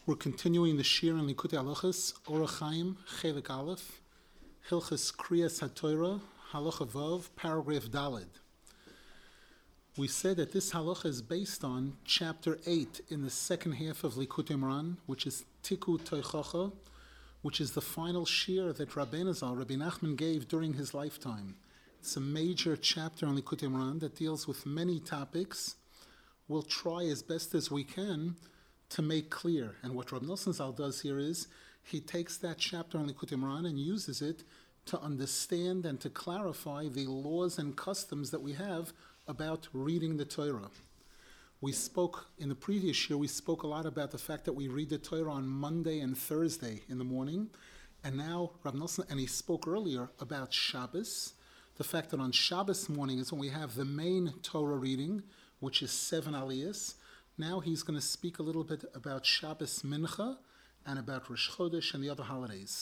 We're continuing the Shir in Likutei Halachos, Orach Chaim, Chelik Aleph, Hilchos Kriyas HaTorah, Halacha Vav, paragraph Daled. We said that this halacha is based on chapter 8 in the second half of Likutei Moharan, which is Tiku Toichacha, which is the final Shir that Rabbeinu Zal, Rabbi Nachman, gave during his lifetime. It's a major chapter in Likutei Moharan that deals with many topics. We'll try as best as we can to make clear. And what Rabbi Nosson Zal does here is he takes that chapter in Likutei Moharan and uses it to understand and to clarify the laws and customs that we have about reading the Torah. We spoke in the previous year, we spoke a lot about the fact that we read the Torah on Monday and Thursday in the morning. And now Rabbi Nosson, and he spoke earlier about Shabbos, the fact that on Shabbos morning is when we have the main Torah reading, which is 7 aliyahs. Now he's going to speak a little bit about Shabbos Mincha and about Rosh Chodesh and the other holidays.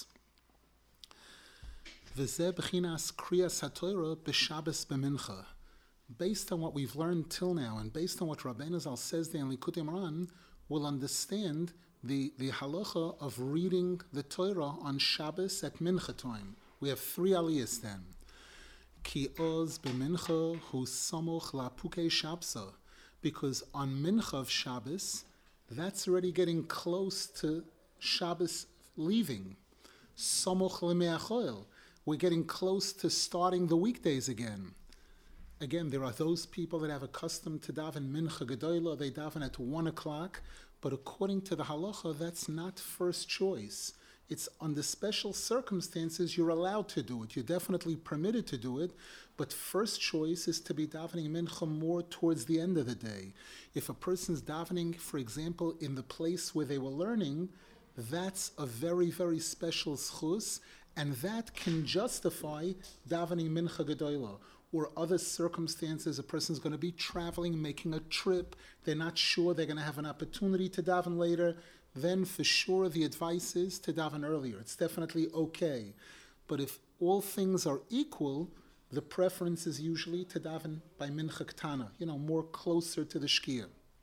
V'zeh b'chinas kriyas haTorah b'Shabbos b'Mincha. Based on what we've learned till now, and based on what Rabbeinu Zal says there in Likutei Moharan, we'll understand the halacha of reading the Torah on Shabbos at Mincha time. We have 3 aliyahs then. Ki oz b'Mincha hu samoch la'pukei Shabsa. Because on Mincha of Shabbos, that's already getting close to Shabbos leaving. Samoch leme'achoel. We're getting close to starting the weekdays again. Again, there are those people that have a custom to daven Mincha Gedolah, they daven at 1 o'clock, but according to the halacha, that's not first choice. It's under special circumstances you're allowed to do it. You're definitely permitted to do it, but first choice is to be davening Mincha more towards the end of the day. If a person's davening, for example, in the place where they were learning, that's a very, very special schus, and that can justify davening Mincha Gedolah. Or other circumstances, a person's going to be traveling, making a trip, they're not sure they're going to have an opportunity to daven later, then for sure the advice is to daven earlier. It's definitely okay. But if all things are equal, the preference is usually to daven by Mincha Ktana, more closer to the Shkia.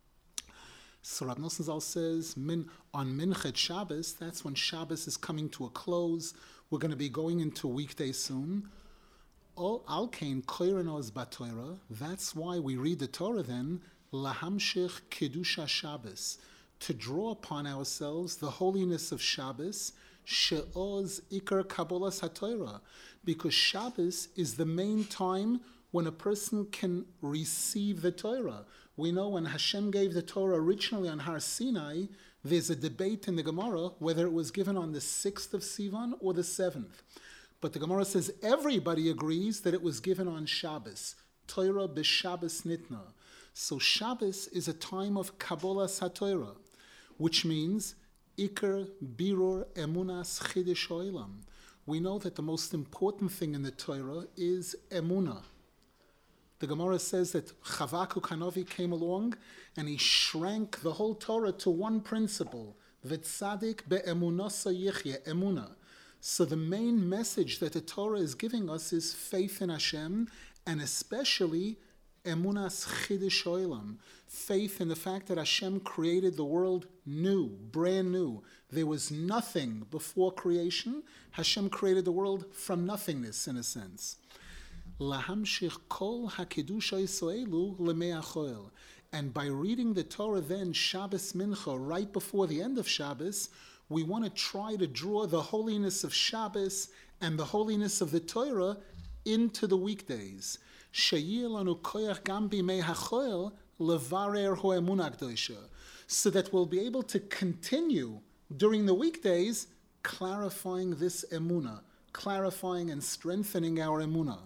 So Rabbi Nosson Zal says, on Minchet Shabbos, that's when Shabbos is coming to a close. We're going to be going into weekday soon. Alkein koiranos b'Torah. That's why we read the Torah then. Lahamshich kedusha Shabbos, to draw upon ourselves the holiness of Shabbos. She'oz ikar kabbalas haTorah, because Shabbos is the main time when a person can receive the Torah. We know when Hashem gave the Torah originally on Har Sinai, there's a debate in the Gemara whether it was given on the 6th of Sivan or the 7th. But the Gemara says everybody agrees that it was given on Shabbos. Torah b'Shabbos nitna. So Shabbos is a time of Kabbalas HaTorah, which means Iker Birur Emunas Chidesh Olam. We know that the most important thing in the Torah is Emunah. The Gemara says that Chavakuk Hanavi came along and he shrank the whole Torah to one principle. V'tzadik be'emunasa yichye, Emunah. So the main message that the Torah is giving us is faith in Hashem, and especially emunas chidesh olam, faith in the fact that Hashem created the world new, brand new. There was nothing before creation. Hashem created the world from nothingness, in a sense. Lahamshich kol hakedusha Yisraelu leme'achoel. And by reading the Torah then, Shabbos Mincha, right before the end of Shabbos, we want to try to draw the holiness of Shabbos and the holiness of the Torah into the weekdays. So that we'll be able to continue during the weekdays clarifying this emunah, clarifying and strengthening our emunah.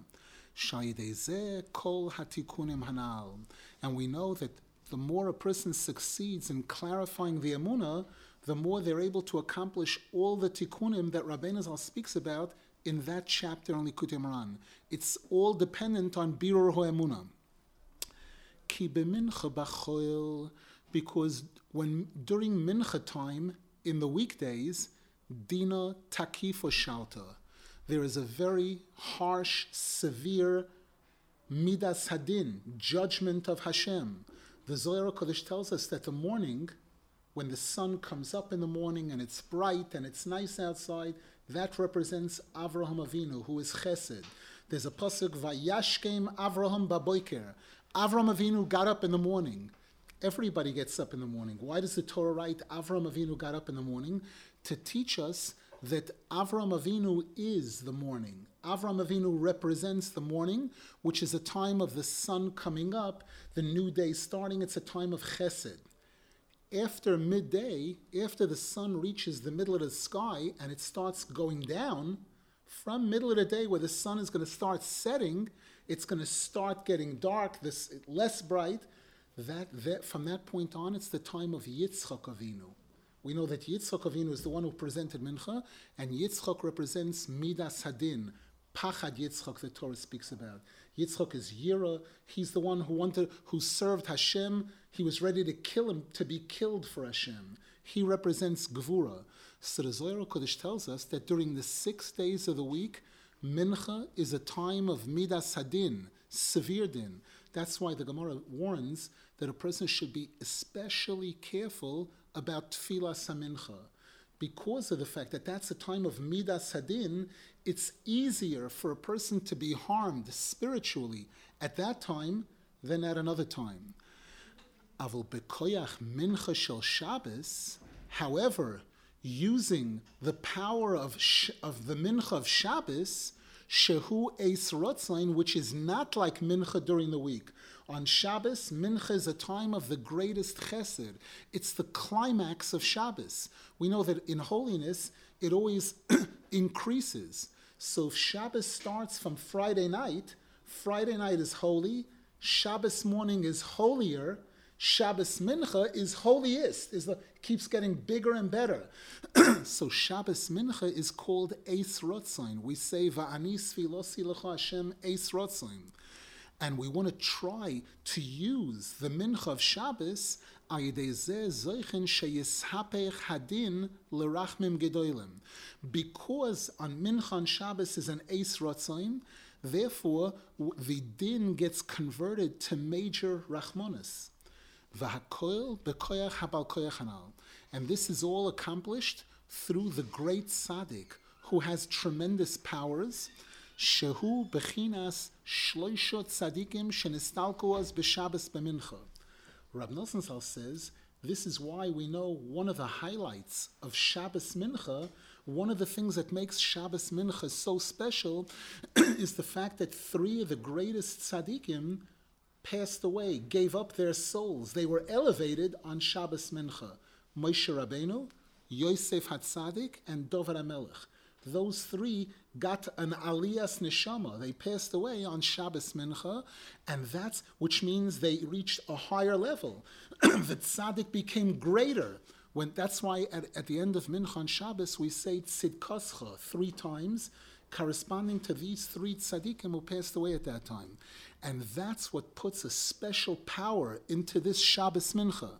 And we know that the more a person succeeds in clarifying the emunah, the more they're able to accomplish all the tikkunim that Rabbeinu Zal speaks about in that chapter on Likutei Moharan. It's all dependent on Birur HaEmunah. Ki b'mincha b'choil, because during mincha time in the weekdays, dina takif shalta, there is a very harsh, severe midas hadin, judgment of Hashem. The Zohar HaKadosh tells us that the morning when the sun comes up in the morning and it's bright and it's nice outside, that represents Avraham Avinu, who is Chesed. There's a pasuk, Vayashkem Avraham baboiker. Avraham Avinu got up in the morning. Everybody gets up in the morning. Why does the Torah write Avraham Avinu got up in the morning? To teach us that Avraham Avinu is the morning. Avraham Avinu represents the morning, which is a time of the sun coming up, the new day starting. It's a time of Chesed. After midday, after the sun reaches the middle of the sky and it starts going down, from middle of the day where the sun is going to start setting, it's going to start getting dark, this less bright. From that point on, it's the time of Yitzchak Avinu. We know that Yitzchak Avinu is the one who presented Mincha, and Yitzchak represents Midas Hadin, Pachad Yitzchak, the Torah speaks about. Yitzchak is Yira. He's the one who served Hashem. He was ready to kill him, to be killed for Hashem. He represents Gvura. So the Zohar Kodesh tells us that during the 6 days of the week, Mincha is a time of Midas Hadin, severe din. That's why the Gemara warns that a person should be especially careful about Tfilas HaMincha. Because of the fact that that's a time of Midas Hadin, it's easier for a person to be harmed spiritually at that time than at another time. Aval bekoyach mincha shel Shabbos, however, using the power of the mincha of Shabbos, shehu eis rotzain, which is not like mincha during the week. On Shabbos, mincha is a time of the greatest chesed. It's the climax of Shabbos. We know that in holiness, it always increases. So if Shabbos starts from Friday night is holy, Shabbos morning is holier, Shabbos mincha is holiest, keeps getting bigger and better. So Shabbos mincha is called Eis Rotzain. We say, Va'ani sfilosi lecha Hashem Eis Rotzain. And we want to try to use the mincha of Shabbos because on mincha on Shabbos is an Eis Rotzain, therefore the din gets converted to major rachmonis. And this is all accomplished through the great tzaddik who has tremendous powers. Shehu bechinas shloishot tzadikim shenistalkoas b'Shabbos b'mincha. Rab Nosson Zal says this is why we know one of the highlights of Shabbos mincha, one of the things that makes Shabbos mincha so special is the fact that 3 of the greatest tzadikim passed away, gave up their souls. They were elevated on Shabbos mincha. Moshe Rabbeinu, Yosef HaTzadik, and Dovid HaMelech. Those 3 got an aliyas neshama. They passed away on Shabbos mincha, and which means they reached a higher level. The tzaddik became greater. That's why at the end of mincha on Shabbos we say tzidkoscha 3 times, corresponding to these 3 tzaddikim who passed away at that time. And that's what puts a special power into this Shabbos mincha.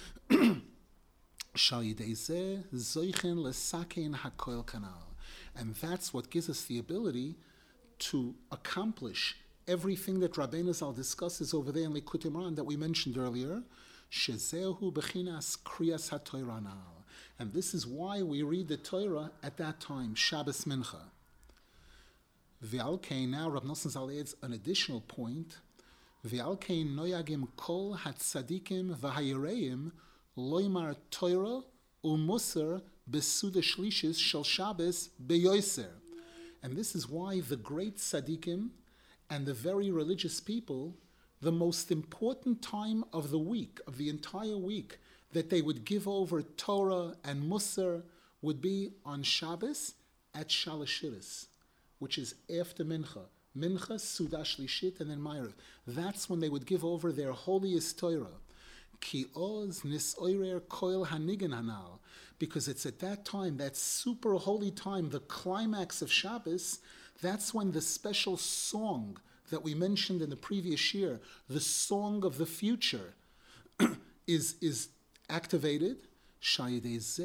And that's what gives us the ability to accomplish everything that Rabbeinu Zal discusses over there in Likutei Moharan that we mentioned earlier. Shezehu bechinas kriyas haTorah anal. And this is why we read the Torah at that time, Shabbos mincha. V'alkein, now Rab Nosson Zal adds an additional point. V'alkein noyagim kol hatzadikim v'hayireim loymar Torah u'musar besuda shlishis shel Shabbos beyoser. And this is why the great tzaddikim and the very religious people, the most important time of the week, of the entire week, that they would give over Torah and Musar would be on Shabbos at Shalashiris, which is after Mincha. Mincha, Suda Shlishit, and then Ma'ariv. That's when they would give over their holiest Torah. Ki oz nisoirer koil hanigan hanal. Because it's at that time, that super holy time, the climax of Shabbos, that's when the special song that we mentioned in the previous year, the song of the future, is activated. Which gives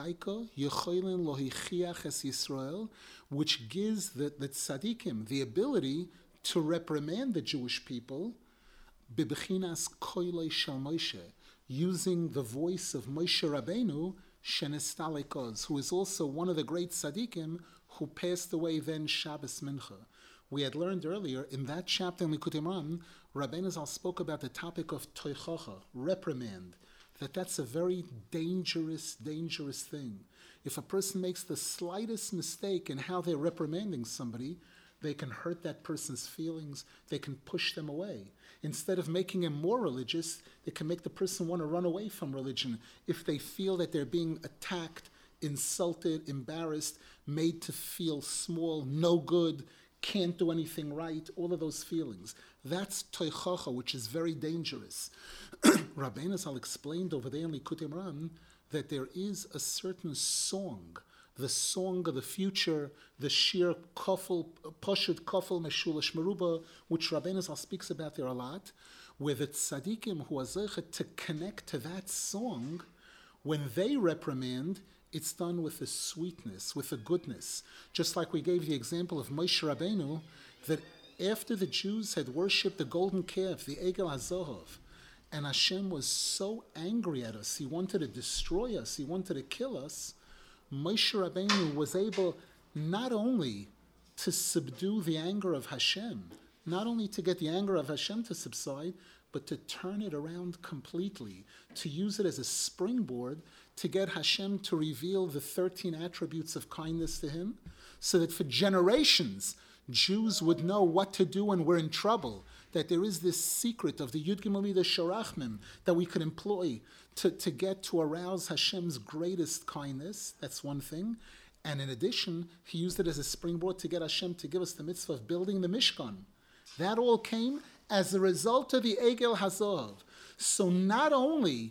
the tzaddikim the ability to reprimand the Jewish people, using the voice of Moshe Rabbeinu, Shenestalekos, who is also one of the great tzaddikim who passed away then Shabbos Mincha. We had learned earlier in that chapter in Likutei Moharan, Rabbeinu Zal spoke about the topic of toichacha, reprimand, that's a very dangerous thing. If a person makes the slightest mistake in how they're reprimanding somebody, they can hurt that person's feelings, they can push them away. Instead of making him more religious, they can make the person want to run away from religion if they feel that they're being attacked, insulted, embarrassed, made to feel small, no good, can't do anything right, all of those feelings. That's toichacha, which is very dangerous. Rabbeinu Zal explained over there in Likutei Moharan that there is a certain song, the song of the future, the shir kofel, poshut kofel meshulish meruba, which Rabbeinu Zal speaks about there a lot, where the tzaddikim who are zeichet to connect to that song, when they reprimand, it's done with a sweetness, with a goodness. Just like we gave the example of Moshe Rabbeinu, that after the Jews had worshipped the golden calf, the Egel HaZohav, and Hashem was so angry at us, he wanted to destroy us, he wanted to kill us, Moshe Rabbeinu was able not only to subdue the anger of Hashem, not only to get the anger of Hashem to subside, but to turn it around completely, to use it as a springboard to get Hashem to reveal the 13 attributes of kindness to him, so that for generations, Jews would know what to do when we're in trouble, that there is this secret of the Yud Gimel Midas Sharachmim that we could employ to get to arouse Hashem's greatest kindness. That's one thing. And in addition, he used it as a springboard to get Hashem to give us the mitzvah of building the Mishkan. That all came as a result of the Egel HaZohav. So not only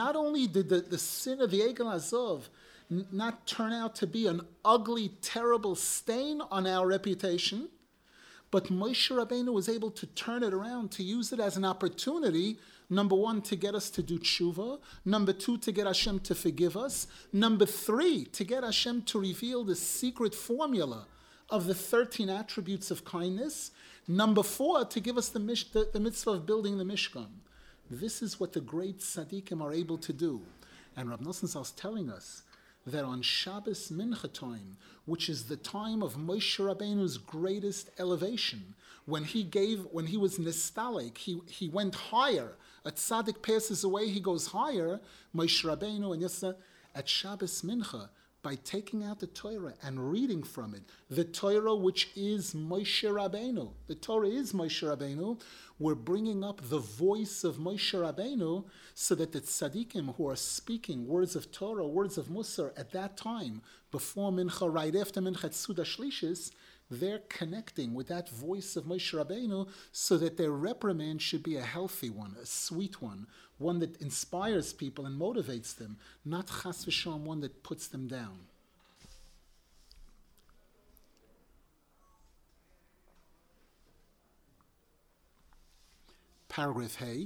did the sin of the Egel HaZohav not turn out to be an ugly, terrible stain on our reputation, but Moshe Rabbeinu was able to turn it around, to use it as an opportunity, number one, to get us to do tshuva, number two, to get Hashem to forgive us, number three, to get Hashem to reveal the secret formula of the 13 attributes of kindness, number four, to give us the mitzvah of building the Mishkan. This is what the great tzaddikim are able to do. And Rav Nosson Zal is telling us that on Shabbos Mincha time, which is the time of Moshe Rabbeinu's greatest elevation, when he was nistalik, he went higher. A tzaddik passes away, he goes higher. Moshe Rabbeinu and Yosef at Shabbos Mincha, by taking out the Torah and reading from it, the Torah which is Moshe Rabbeinu, the Torah is Moshe Rabbeinu, we're bringing up the voice of Moshe Rabbeinu so that the tzaddikim who are speaking words of Torah, words of Musar at that time, before Mincha, right after Mincha Suda Shlishis, they're connecting with that voice of Moshe Rabbeinu so that their reprimand should be a healthy one, a sweet one that inspires people and motivates them, not chas v'shalom, one that puts them down. Paragraph Hey.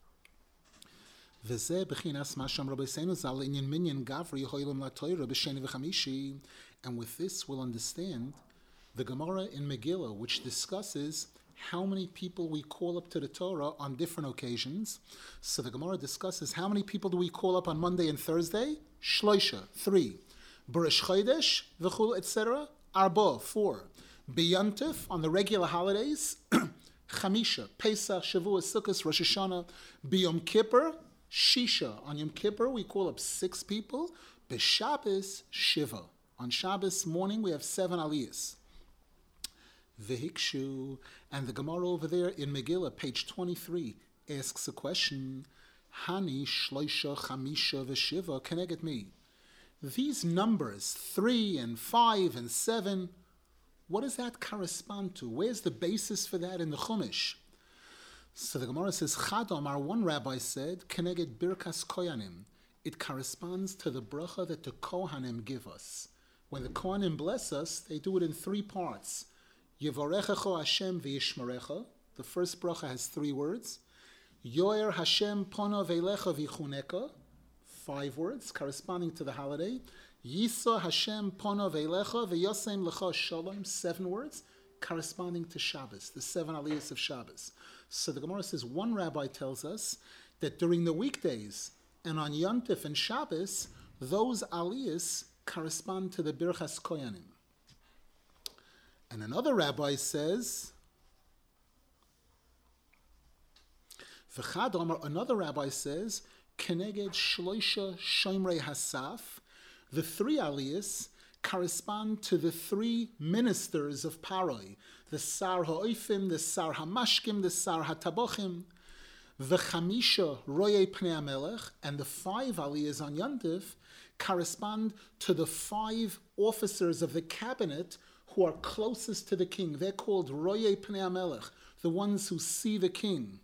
V'zeh b'chinas masham Rabbeinu Zal inyan minyan gavri hoylem la Torah b'sheni v'chamishi. And with this we'll understand the Gemara in Megillah, which discusses how many people we call up to the Torah on different occasions. So the Gemara discusses how many people do we call up on Monday and Thursday? Shloisha, 3. B'Rosh Chodesh, v'chul, etc. Arba, 4. B'Yantif, on the regular holidays, Chamisha, Pesach, Shavuot, Sukkot, Rosh Hashanah. B'Yom Kippur, Shisha. On Yom Kippur, we call up 6 people. B'Shabbos, Shiva. On Shabbos morning, we have 7 aliyahs. Vehikshu, and the Gemara over there in Megillah, page 23, asks a question. Hani shloisha chamisha v'shiva keneged me. These numbers, 3 and 5 and 7, what does that correspond to? Where's the basis for that in the Chumash? So the Gemara says, Chadam, our one rabbi said, keneged birkas koyanim. It corresponds to the bracha that the Kohanim give us. When the Kohanim bless us, they do it in 3 parts. Yevarechecho Hashem v'yishmerecha. The first bracha has 3 words. Yoer Hashem pono veilecha v'chuneka. 5 words corresponding to the holiday. Yisa Hashem pono veilecha v'yosem lecha shalom. 7 words corresponding to Shabbos, the 7 aliyahs of Shabbos. So the Gemara says one rabbi tells us that during the weekdays and on Yontif and Shabbos, those aliyahs correspond to the Birchas Koyanim. And another rabbi says, another rabbi says, Keneged Shloisha Shomrei Hasaf, the three aliyahs correspond to the three ministers of Paroi, the Sar Ha'oifim, the Sar Hamashkim, the Sar Hatabochim, the Chamisha Royei Pnei HaMelech, and the five aliyahs on Yontif correspond to the five officers of the cabinet who are closest to the king. They're called Royei Pnei HaMelech, the ones who see the king.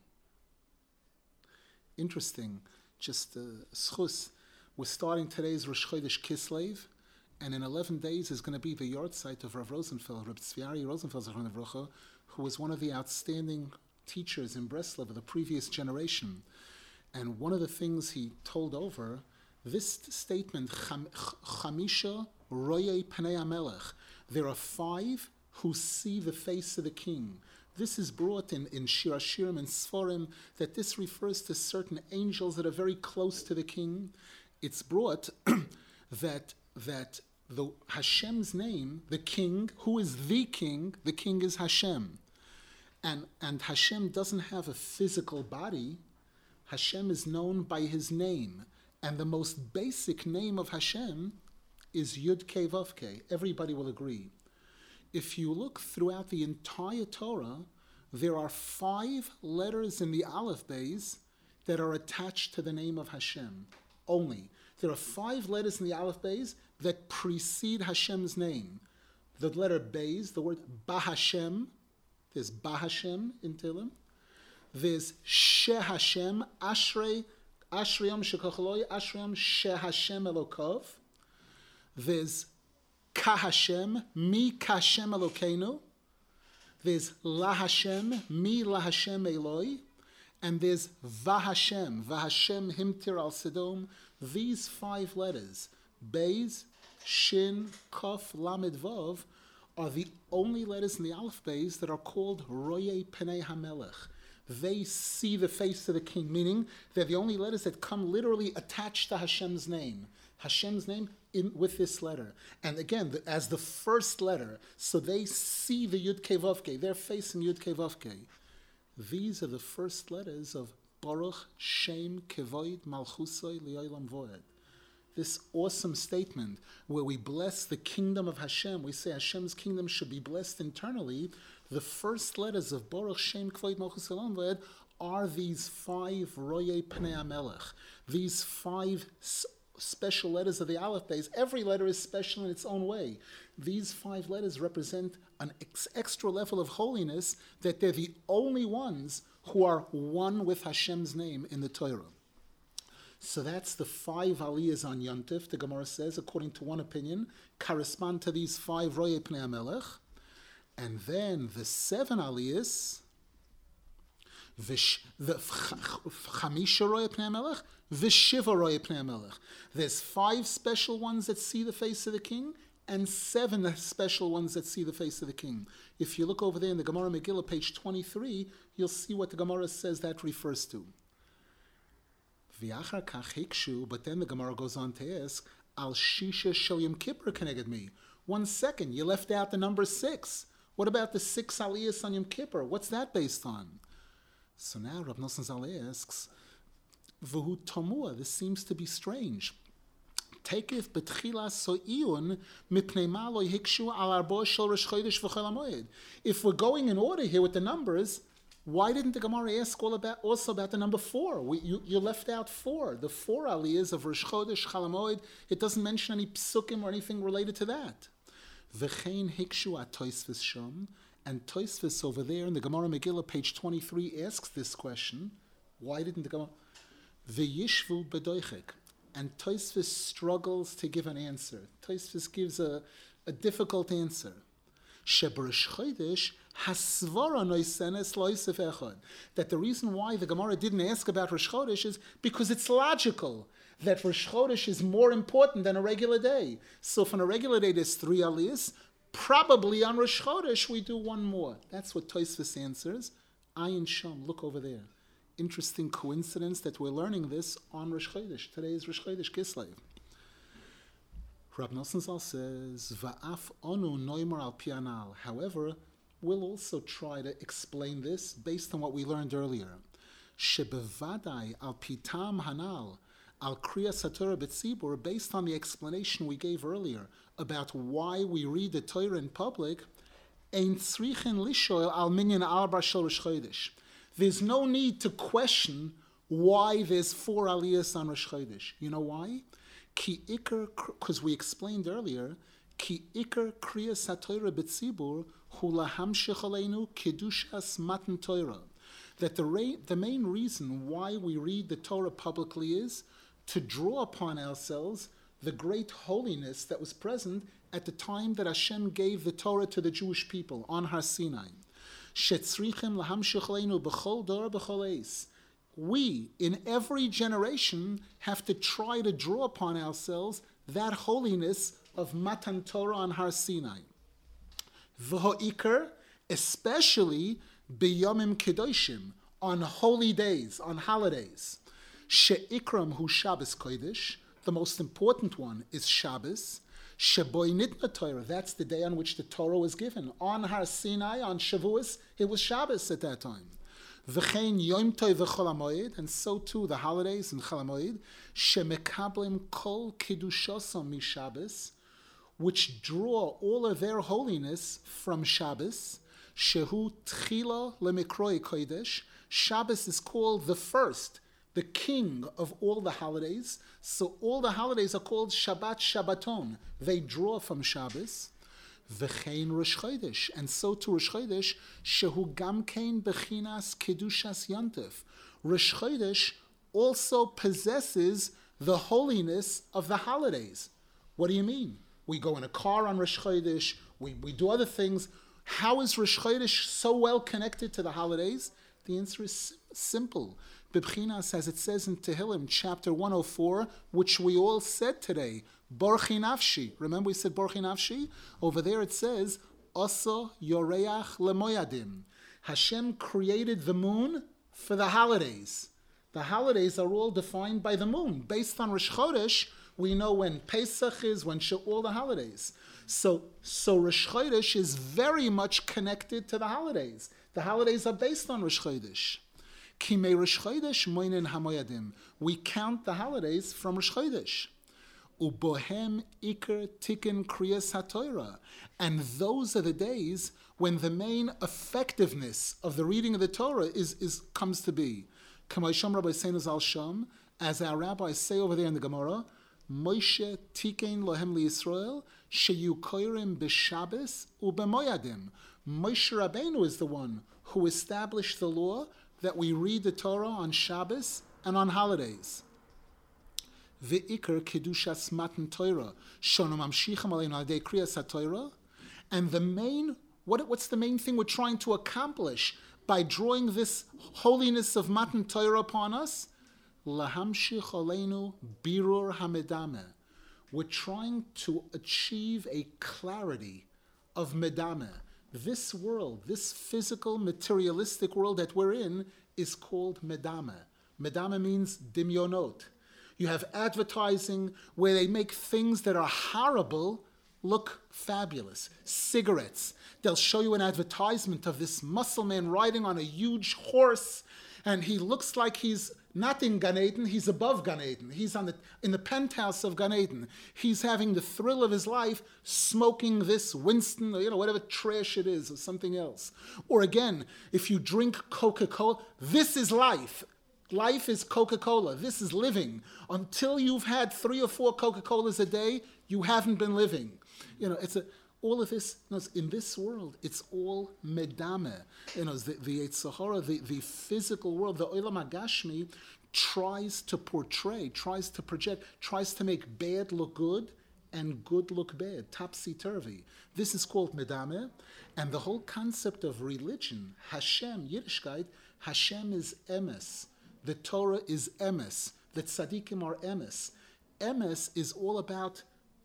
Interesting, just schus. We're starting today's Rosh Chodesh Kislev, and in 11 days is going to be the yard site of Rav Rosenfeld, Rav Tzvi Rosenfeld, who was one of the outstanding teachers in Breslov of the previous generation. And one of the things he told over, this statement, Chamisha Royei Pnei HaMelech, there are five who see the face of the king. This is brought in Shir Hashirim and Sforim, that this refers to certain angels that are very close to the king. It's brought that the Hashem's name, the king, who is the king is Hashem. And Hashem doesn't have a physical body. Hashem is known by his name. And the most basic name of Hashem is Yud Kei Vav Kei. Everybody will agree. If you look throughout the entire Torah, there are 5 letters in the Aleph Beis that are attached to the name of Hashem. Only. There are 5 letters in the Aleph Beis that precede Hashem's name. The letter Beis, the word Bahashem, there's Bahashem in Tehillim. There's She Hashem, Ashrei Yom Shekachaloi, Ashrei Yom She Hashem Elokov. There's Ka Hashem, Mi Ka Hashem Elokeinu. There's La Hashem, Mi La Hashem Eloi. And there's Vahashem, Vahashem Himtir Al Sedom. These 5 letters, Beis, Shin, Kof, Lamed, Vav, are the only letters in the Aleph Beis that are called Royei Pnei HaMelech. They see the face of the king, meaning they're the only letters that come literally attached to Hashem's name. Hashem's name with this letter. And again, as the first letter, so they see the Yud Kei Vav Kei, they're facing Yud Kei Vav Kei. These are the first letters of Baruch Shem Kevod Malchusoi Li'olam Voed. This awesome statement where we bless the kingdom of Hashem, we say Hashem's kingdom should be blessed internally. The first letters of Baruch Shem Kevod Malchus Li'olam Voed are these 5 Royei Pnei HaMelech, these 5 special letters of the Aleph Beis. Every letter is special in its own way. These 5 letters represent an extra level of holiness, that they're the only ones who are one with Hashem's name in the Torah. So that's the 5 aliyahs on Yontif, the Gemara says, according to one opinion, correspond to these 5 Royei Pnei HaMelech. And then the 7 aliyahs, the Chamisha Royei Pnei HaMelech, V'Shiva Royei Pnei HaMelech. There's 5 special ones that see the face of the king, and 7 special ones that see the face of the king. If you look over there in the Gemara Megillah, page 23, you'll see what the Gemara says that refers to. But then the Gemara goes on to ask, Al Shisha Shel Yom Kippur Keneged Mi. 1 second, you left out the number 6. What about the 6 aliyahs on Yom Kippur? What's that based on? So now Rav Nosson Zal asks, V'hu Tomua, this seems to be strange. Tekef betchila so'iyun mipnei ma lo hikshu al arbo shel Rosh Chodesh v'chol hamoed. If we're going in order here with the numbers, why didn't the Gemara ask also about the number 4? You left out 4. The 4 aliyahs of Rosh Chodesh, Chol Hamoed, it doesn't mention any psukim or anything related to that. V'chein hikshu at Tosfos shom, and Tosfos over there in the Gemara Megillah, page 23, asks this question. Why didn't the Gemara? V'yishvu bedoichek. And Tosfos struggles to give an answer. Tosfos gives a difficult answer. Sheb'Rosh Chodesh hasvara noisenes loisef echad. That the reason why the Gemara didn't ask about Rosh Chodesh is because it's logical that Rosh Chodesh is more important than a regular day. So if on a regular day there's 3 aliyahs, probably on Rosh Chodesh we do 1 more. That's what Tosfos answers. Ayin Sham, look over there. interesting coincidence that we're learning this on Rosh Chodesh. Today is Rosh Chodesh Kislev. Rab Nosson Zal says, Va'af onu noimar al pianal. However, we'll also try to explain this based on what we learned earlier. Shebevadai al pitam hanal al kriya satorah b'tzibur, based on the explanation we gave earlier about why we read the Torah in public, ein tzrichin lishoel al minyan arba shel Rosh Chodesh. There's no need to question why there's 4 aliyahs on Rosh Chodesh. You know why? Ki ikar, because we explained earlier, ki ikar kriya satorah b'tzibur hu lahamshich aleinu kedushas matan Torah. That the main reason why we read the Torah publicly is to draw upon ourselves the great holiness that was present at the time that Hashem gave the Torah to the Jewish people on Har Sinai. Shetzrichim lahamshich aleinu b'chol dor b'chol eis. We, in every generation, have to try to draw upon ourselves that holiness of Matan Torah on Har Sinai. V'ho'ikar, especially b'yomim kedoshim, on holy days, on holidays. She'ikram hu Shabbos Kodesh, the most important one is Shabbos. Sheboi nitna Torah, that's the day on which the Torah was given. On Har Sinai, on Shavuos, it was Shabbos at that time. V'chein Yom Tov v'chol hamoed, and so too the holidays in Chol hamoed, shemekablim kol kiddushosam mi Shabbos, which draw all of their holiness from Shabbos. Shehu tchila lemikroi kodesh. Shabbos is called the first, the king of all the holidays. So all the holidays are called Shabbat Shabbaton. They draw from Shabbos. V'chein Rosh Chodesh, and so to Rosh Chodesh, shehu gam kein bechinas kedushas yontif. Rosh Chodesh also possesses the holiness of the holidays. What do you mean? We go in a car on Rosh Chodesh, we do other things. How is Rosh Chodesh so well connected to the holidays? The answer is simple. B'chinas, as it says in Tehillim, chapter 104, which we all said today, Borchi Nafshi. Remember we said Borchi Nafshi? Over there it says, Oso Yoreach Lemoyadim. Hashem created the moon for the holidays. The holidays are all defined by the moon. Based on Rosh Chodesh, we know when Pesach is, when all the holidays. So Rosh Chodesh is very much connected to the holidays. The holidays are based on Rosh Chodesh. Kimei Rosh Chodesh moinen hamoyadim. We count the holidays from Rosh Chodesh. Ubohem ikar tikkun kriyas haTorah. And those are the days when the main effectiveness of the reading of the Torah comes to be. K'moisham Rabbi Seinu Zal Shom, as our rabbis say over there in the Gemara, Moshe tikein lohem liYisrael sheyu koirim b'Shabbos u'b'moyadim. Moshe Rabbeinu is the one who established the law that we read the Torah on Shabbos and on holidays. Ve'ikar kedushas matan Torah shono mamshichim aleinu adei kriyas haTorah. And what's the main thing we're trying to accomplish by drawing this holiness of Matan Torah upon us? Lahamshich aleinu birur hamedameh. We're trying to achieve a clarity of medameh. This world, this physical, materialistic world that we're in, is called medameh. Medameh means dimyonot. You have advertising where they make things that are horrible look fabulous. Cigarettes. They'll show you an advertisement of this muscle man riding on a huge horse, and he looks like he's not in Gan Eden, he's above Gan Eden. He's in the penthouse of Gan Eden. He's having the thrill of his life smoking this Winston, or whatever trash it is, or something else. Or again, if you drink Coca-Cola, this is life. Life is Coca-Cola. This is living. Until you've had 3 or 4 Coca-Colas a day, you haven't been living. All of this, in this world, it's all medameh. The Yetzer Hara, the physical world, the Olam HaGashmi, tries to portray, tries to project, tries to make bad look good and good look bad, topsy-turvy. This is called medameh. And the whole concept of religion, Hashem, Yiddishkeit, Hashem is emes. The Torah is emes. The tzaddikim are emes. Emes is all about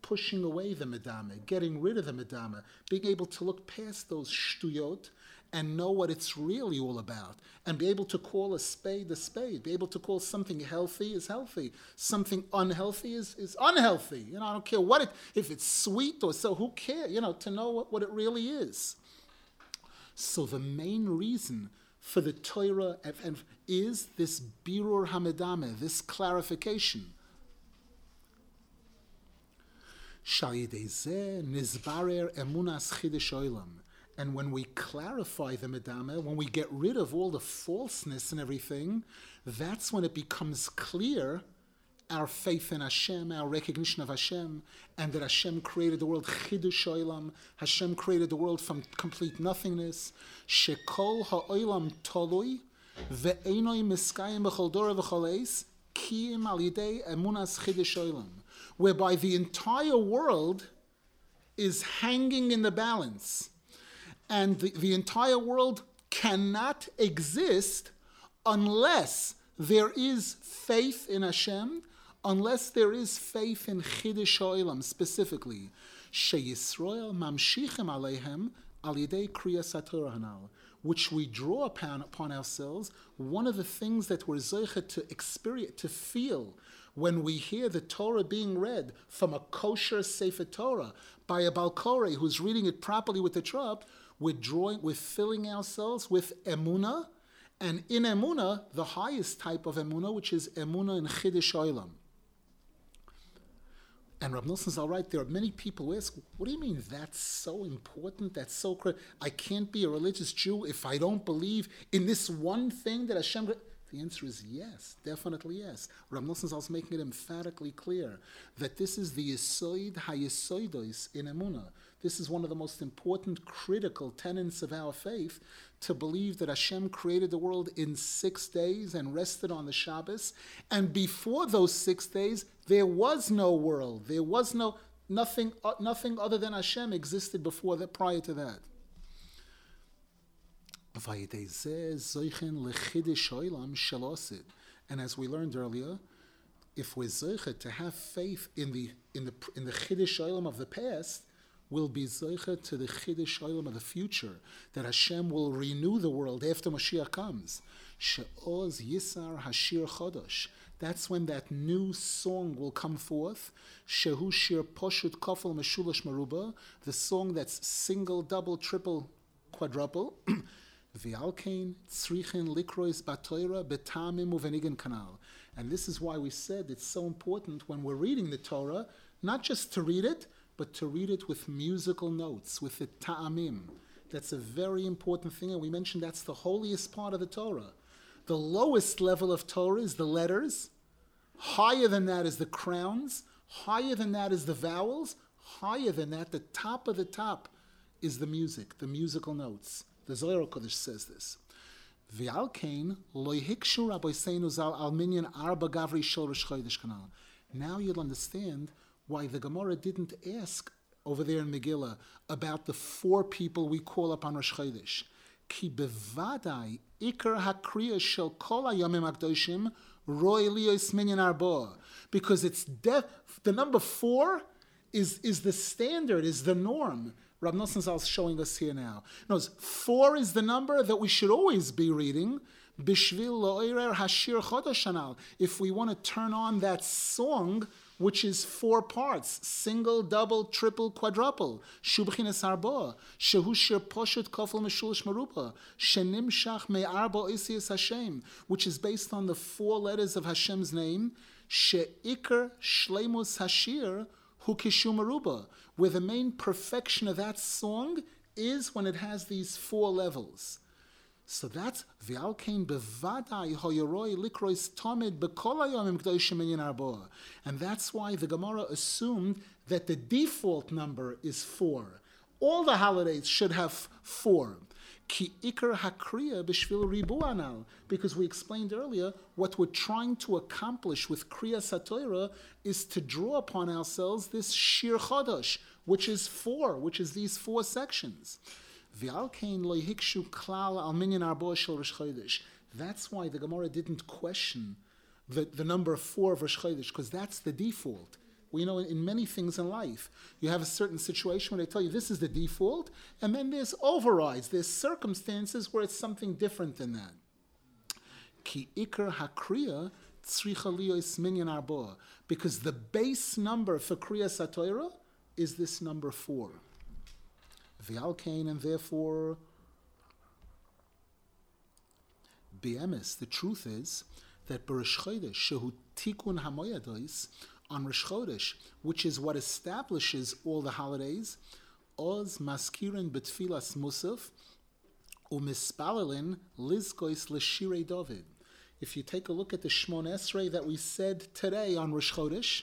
pushing away the medame, getting rid of the medame, being able to look past those shtuyot and know what it's really all about, and be able to call a spade, be able to call something healthy is healthy, something unhealthy is unhealthy. I don't care if it's sweet or so, who cares, to know what it really is. So the main reason for the Torah is this birur hamedame, this clarification. Nizbarer emunas chidush olam. And when we clarify the medame, when we get rid of all the falseness and everything, that's when it becomes clear our faith in Hashem, our recognition of Hashem, and that Hashem created the world chidush olam. Hashem created the world from complete nothingness. Shekol ha'olam tolui ve'enoi miskayim b'chol dora v'chol eis kiyim al yidei emunas chidush olam. Whereby the entire world is hanging in the balance. And the entire world cannot exist unless there is faith in Hashem, unless there is faith in Chidush Ha'olam specifically. Sheyisrael mamshichem aleihem al yidei kriyas haTorah hanal, which we draw upon ourselves. One of the things that we're zeicha to experience, to feel, when we hear the Torah being read from a kosher Sefer Torah by a Balkorei who's reading it properly with the trop, we're filling ourselves with emunah, and in emunah, the highest type of emunah, which is emunah in Chidush Olam. And Rav Nosson Zal writes, there are many people who ask, what do you mean that's so important, that's so critical? I can't be a religious Jew if I don't believe in this one thing that Hashem... The answer is yes, definitely yes. Rav Nosson Zal is making it emphatically clear that this is the Yesod HaYesodos in emunah. This is one of the most important, critical tenets of our faith, to believe that Hashem created the world in 6 days and rested on the Shabbos. And before those 6 days, there was no world. There was nothing other than Hashem existed before that, prior to that. And as we learned earlier, if we're zeicha to have faith in the Chidush Olam of the past, will be zeicha to the Chidush Olam of the future, that Hashem will renew the world after Mashiach comes. She'oz Yisar Hashir Chodosh. That's when that new song will come forth. Shehu Shir Poshut Kofel Meshulash Maruba, the song that's single, double, triple, quadruple. V'alkein tzrichin likrois batoira betamim uvenigan kanal. And this is why we said it's so important when we're reading the Torah, not just to read it, but to read it with musical notes, with the ta'amim. That's a very important thing, and we mentioned that's the holiest part of the Torah. The lowest level of Torah is the letters. Higher than that is the crowns. Higher than that is the vowels. Higher than that, the top of the top, is the music, the musical notes. The Zohar Kodesh says this. V'alkein lo hikshu rabbeinu zal al minyan arba gavri shel Rosh Chodesh kanal. Now you'll understand why the Gemara didn't ask over there in Megillah about the 4 people we call up on Rosh Chodesh. Ki bevadai ikar hakriya shel kol hayomim hakdoshim roi liyos minyan arba. Because it's the number 4 is the standard, is the norm. Rav Nosson Zal is showing us here now. Notice, 4 is the number that we should always be reading. Bishvil lo'orer hashir chodosh hanal. If we want to turn on that song, which is 4 parts, single, double, triple, quadruple. Shubchinas arba, shehu shir poshut kofel meshulish maruba, shenimshach me'arba oisius Hashem, which is based on the 4 letters of Hashem's name, she'ikar shleimus hashir hu kishu maruba, where the main perfection of that song is when it has these 4 levels. So that's v'alkein bevadai hoyoroi likrois tomid bekol hayomim k'doshim minyan arba. And that's why the Gemara assumed that the default number is 4. All the holidays should have 4. Ki ikar hakriya b'shvil ribu anal. Because we explained earlier, what we're trying to accomplish with Kriyas HaTorah is to draw upon ourselves this Shir Chodosh, which is 4, which is these 4 sections. V'alkein lo hikshu klal al minyan arba shel Rosh Chodesh. That's why the Gemara didn't question the number 4 of Rosh Chodesh, because that's the default. We know in many things in life, you have a certain situation where they tell you this is the default, and then there's overrides, there's circumstances where it's something different than that. Ki ikar hakriya tzricha liyos minyan arba, because the base number for Kriyas HaTorah is this number 4. V'alkein, and therefore, Be'emes, the truth is that B'Rosh Chodesh, shehu tikun hamoyados, on Rosh Chodesh, which is what establishes all the holidays, oz maskirin betfilas musaf, umispalelin lizkois l'shirei David. If you take a look at the Shmon Esrei that we said today on Rosh Chodesh,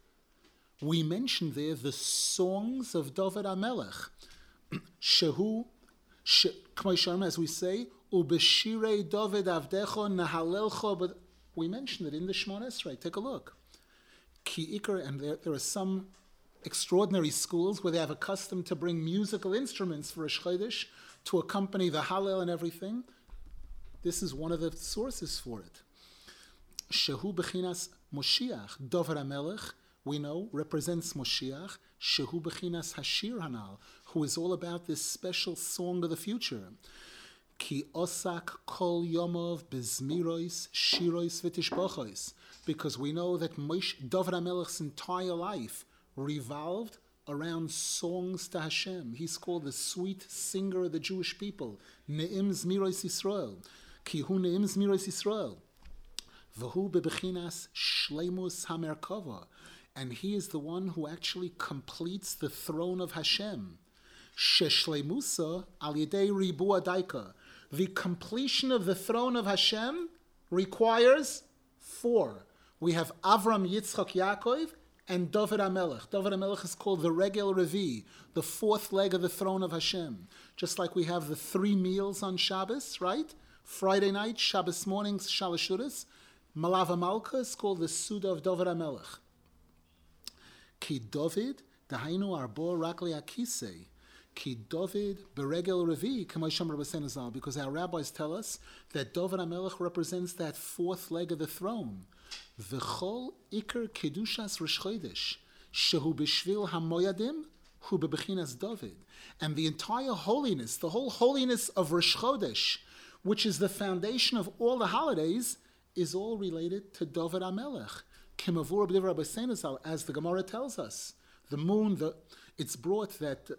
we mentioned there the songs of David HaMelech. Shehu, as we say, ubeshirei David avdecho nahalelcho, but we mentioned it in the Shmon Esrei. Take a look. Ki ikar, and there are some extraordinary schools where they have a custom to bring musical instruments for Rosh Chodesh to accompany the Hallel and everything. This is one of the sources for it. Shehu bechinas Moshiach, David HaMelech, we know, represents Moshiach. Shehu bechinas Hashir Hanal, who is all about this special song of the future. Ki osak kol yomov bezmirois, shirois v'tishbochos, because we know that David HaMelech's entire life revolved around songs to Hashem. He's called the sweet singer of the Jewish people. Ne'im Zmirois Yisrael. Ki hu Ne'im Zmirois Yisrael. V'hu bebechinas shleimus hamerkava. And he is the one who actually completes the throne of Hashem. Sheshleimusa al yedei ribu adaika. The completion of the throne of Hashem requires 4. We have Avram, Yitzchak, Yaakov, and David HaMelech. David HaMelech is called the Regel Revi, the 4th leg of the throne of Hashem. Just like we have the 3 meals on Shabbos, right? Friday night, Shabbos morning, Shalashudas. Malava Malka is called the Suda of David HaMelech. Ki David, Dahainu Arbo Rakli Akisei. Ki David Beregel Revi, Kamasham Rabbi Senazal, because our rabbis tell us that David HaMelech represents that 4th leg of the throne. V'chol ikar kedushas Rosh Chodesh, shehu b'shvil hamoyadim, hu bebechinas David. And the entire holiness, the whole holiness of Rosh Chodesh, which is the foundation of all the holidays, is all related to David HaMelech. Kimavur b'divrei Rabbi Senazal, as the Gemara tells us. The moon, it's brought that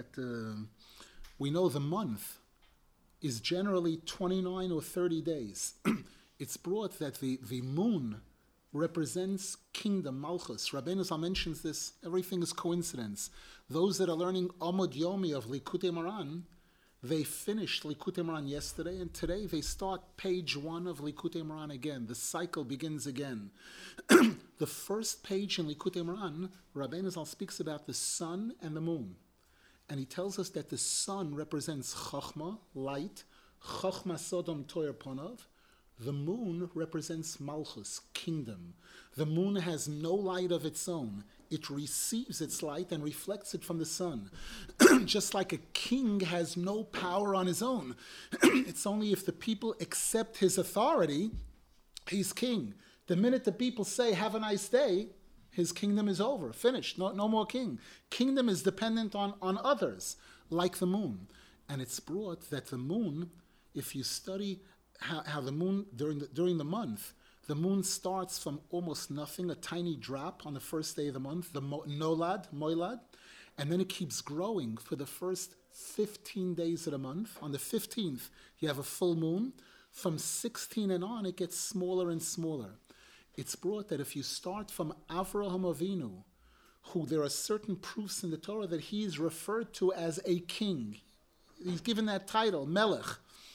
we know the month is generally 29 or 30 days. It's brought that the moon represents kingdom, Malchus. Rabbeinu Zal mentions this, everything is coincidence. Those that are learning Amud Yomi of Likutei Moran, they finished Likutei Moran yesterday, and today they start page 1 of Likutei Moran again. The cycle begins again. The first page in Likutei Moran, Rabbeinu Zal speaks about the sun and the moon. And he tells us that the sun represents Chochmah, light, Chochmah Sodom Toyer Ponov. The moon represents Malchus, kingdom. The moon has no light of its own. It receives its light and reflects it from the sun. Just like a king has no power on his own. It's only if the people accept his authority, he's king. The minute the people say, have a nice day, his kingdom is over, finished, no more king. Kingdom is dependent on others, like the moon. And it's brought that the moon, if you study how the moon, during the month, the moon starts from almost nothing, a tiny drop on the first day of the month, the moilad, and then it keeps growing for the first 15 days of the month. On the 15th, you have a full moon. From 16 and on, it gets smaller and smaller. It's brought that if you start from Avraham Avinu, who there are certain proofs in the Torah that he is referred to as a king. He's given that title, Melech.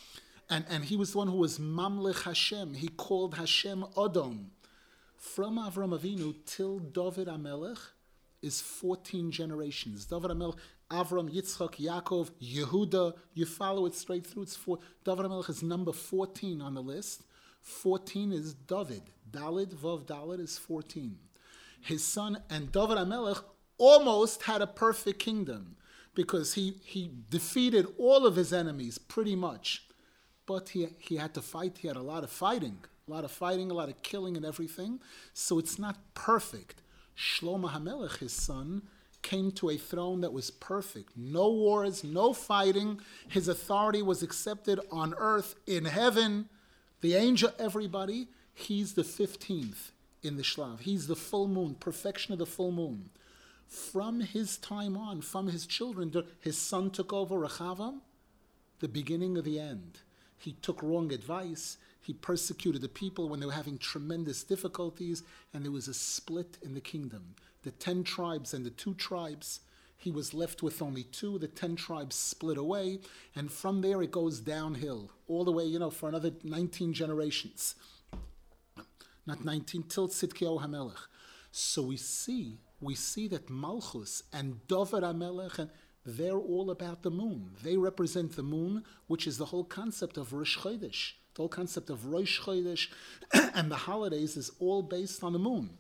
And he was the one who was Mamlech Hashem. He called Hashem Odom. From Avram Avinu till David HaMelech is 14 generations. David HaMelech, Avram, Yitzchak, Yaakov, Yehuda. You follow it straight through. David HaMelech is number 14 on the list. 14 is David. Dalid, Vav Dalid is 14. His son and David HaMelech almost had a perfect kingdom because he defeated all of his enemies pretty much. But he had to fight. He had a lot of fighting, a lot of killing and everything. So it's not perfect. Shlomo HaMelech, his son, came to a throne that was perfect. No wars, no fighting. His authority was accepted on earth, in heaven. The angel, everybody. He's the 15th in the Shlav. He's the full moon, perfection of the full moon. From his time on, from his children, his son took over Rechavam, the beginning of the end. He took wrong advice. He persecuted the people when they were having tremendous difficulties, and there was a split in the kingdom. The 10 tribes and the 2 tribes. He was left with only 2. The 10 tribes split away, and from there it goes downhill, all the way, for another 19 generations. Not 19, till Tzidkiyahu HaMelech. So we see that Malchus and David HaMelech, and they're all about the moon. They represent the moon, which is the whole concept of Rosh Chodesh. The whole concept of Rosh Chodesh and the holidays is all based on the moon.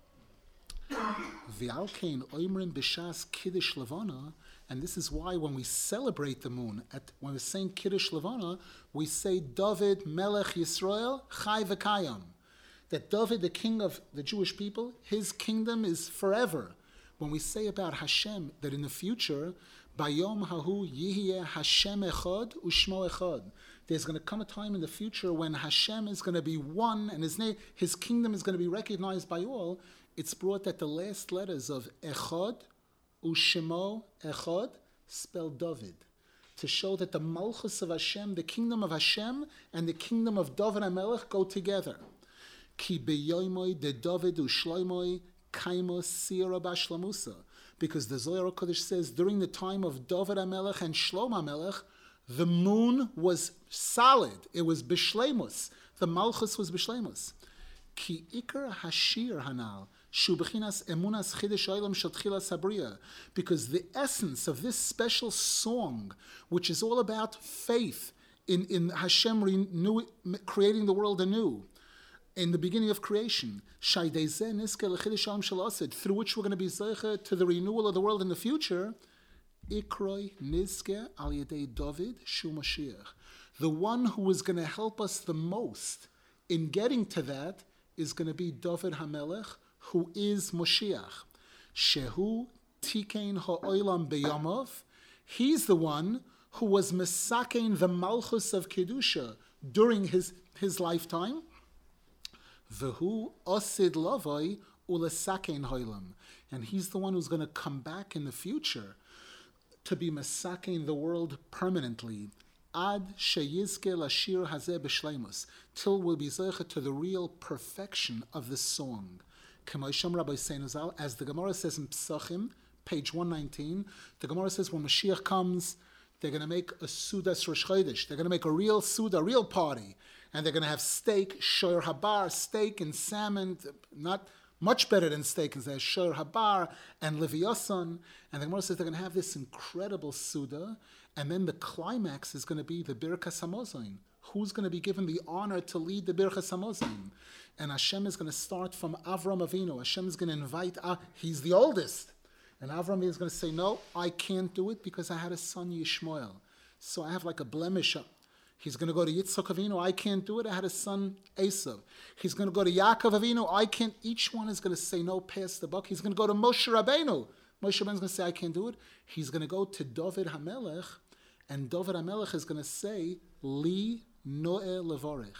V'alkein oimrim b'shas Kiddush Levana, and this is why when we celebrate the moon, when we're saying Kiddush Levana, we say David Melech Yisrael Chai V'Kayam. That David, the king of the Jewish people, his kingdom is forever. When we say about Hashem, that in the future, Bayom Hahu Yihye Hashem Echad Ushmo Echad. There's going to come a time in the future when Hashem is going to be one, and his kingdom is going to be recognized by all. It's brought that the last letters of Echad Ushmo Echad spell David, to show that the Malchus of Hashem, the kingdom of Hashem, and the kingdom of David HaMelech go together. Ki beyoymoi de David ushloimoi kaimos sira bashlamusa. Because the Zohar HaKadosh says during the time of David HaMelech and Shlomo HaMelech, the moon was solid. It was bishleimus. The Malchus was bishleimus. Ki ikar hashir hanal shu bechinas emunas chidesh olam shel tchilas habriya. Because the essence of this special song, which is all about faith in Hashem creating the world anew, in the beginning of creation, through which we're going to be zeicha to the renewal of the world in the future, Ikroi nizke al yedei David shu Mashiach. The one who is going to help us the most in getting to that is going to be David HaMelech, who is Moshiach. Shehu tikein ha'olam beyamav. He's the one who was mesakein the malchus of Kedusha during his lifetime. Vehu osid lavoi ulesakein hoilam. And he's the one who's going to come back in the future to be mesakein the world permanently. Ad sheyizke lashir hazeh b'shleimus, till we'll be zeicha to the real perfection of the song. K'moisham Rabbi Seinazal, as the Gemara says in Psachim, page 119, the Gemara says when Mashiach comes, they're going to make a Sudas Rosh Chodesh. They're going to make a real Suda, a real party. And they're going to have steak, shoyer habar, steak and salmon, not much better than steak, because there's shoyer habar and leviasan. And the Gemara says they're going to have this incredible Suda. And then the climax is going to be the Birkas Hamazon. Who's going to be given the honor to lead the Birkas Hamazon? And Hashem is going to start from Avram Avinu. Hashem is going to invite, he's the oldest. And Avram is going to say, no, I can't do it because I had a son Yishmael. So I have like a blemish. He's going to go to Yitzchak Avinu. I can't do it. I had a son Esav. He's going to go to Yaakov Avinu. I can't. Each one is going to say, no, pass the buck. He's going to go to Moshe Rabbeinu. Moshe Rabbeinu is going to say, I can't do it. He's going to go to David HaMelech. And David HaMelech is going to say, Li Noe Levorech.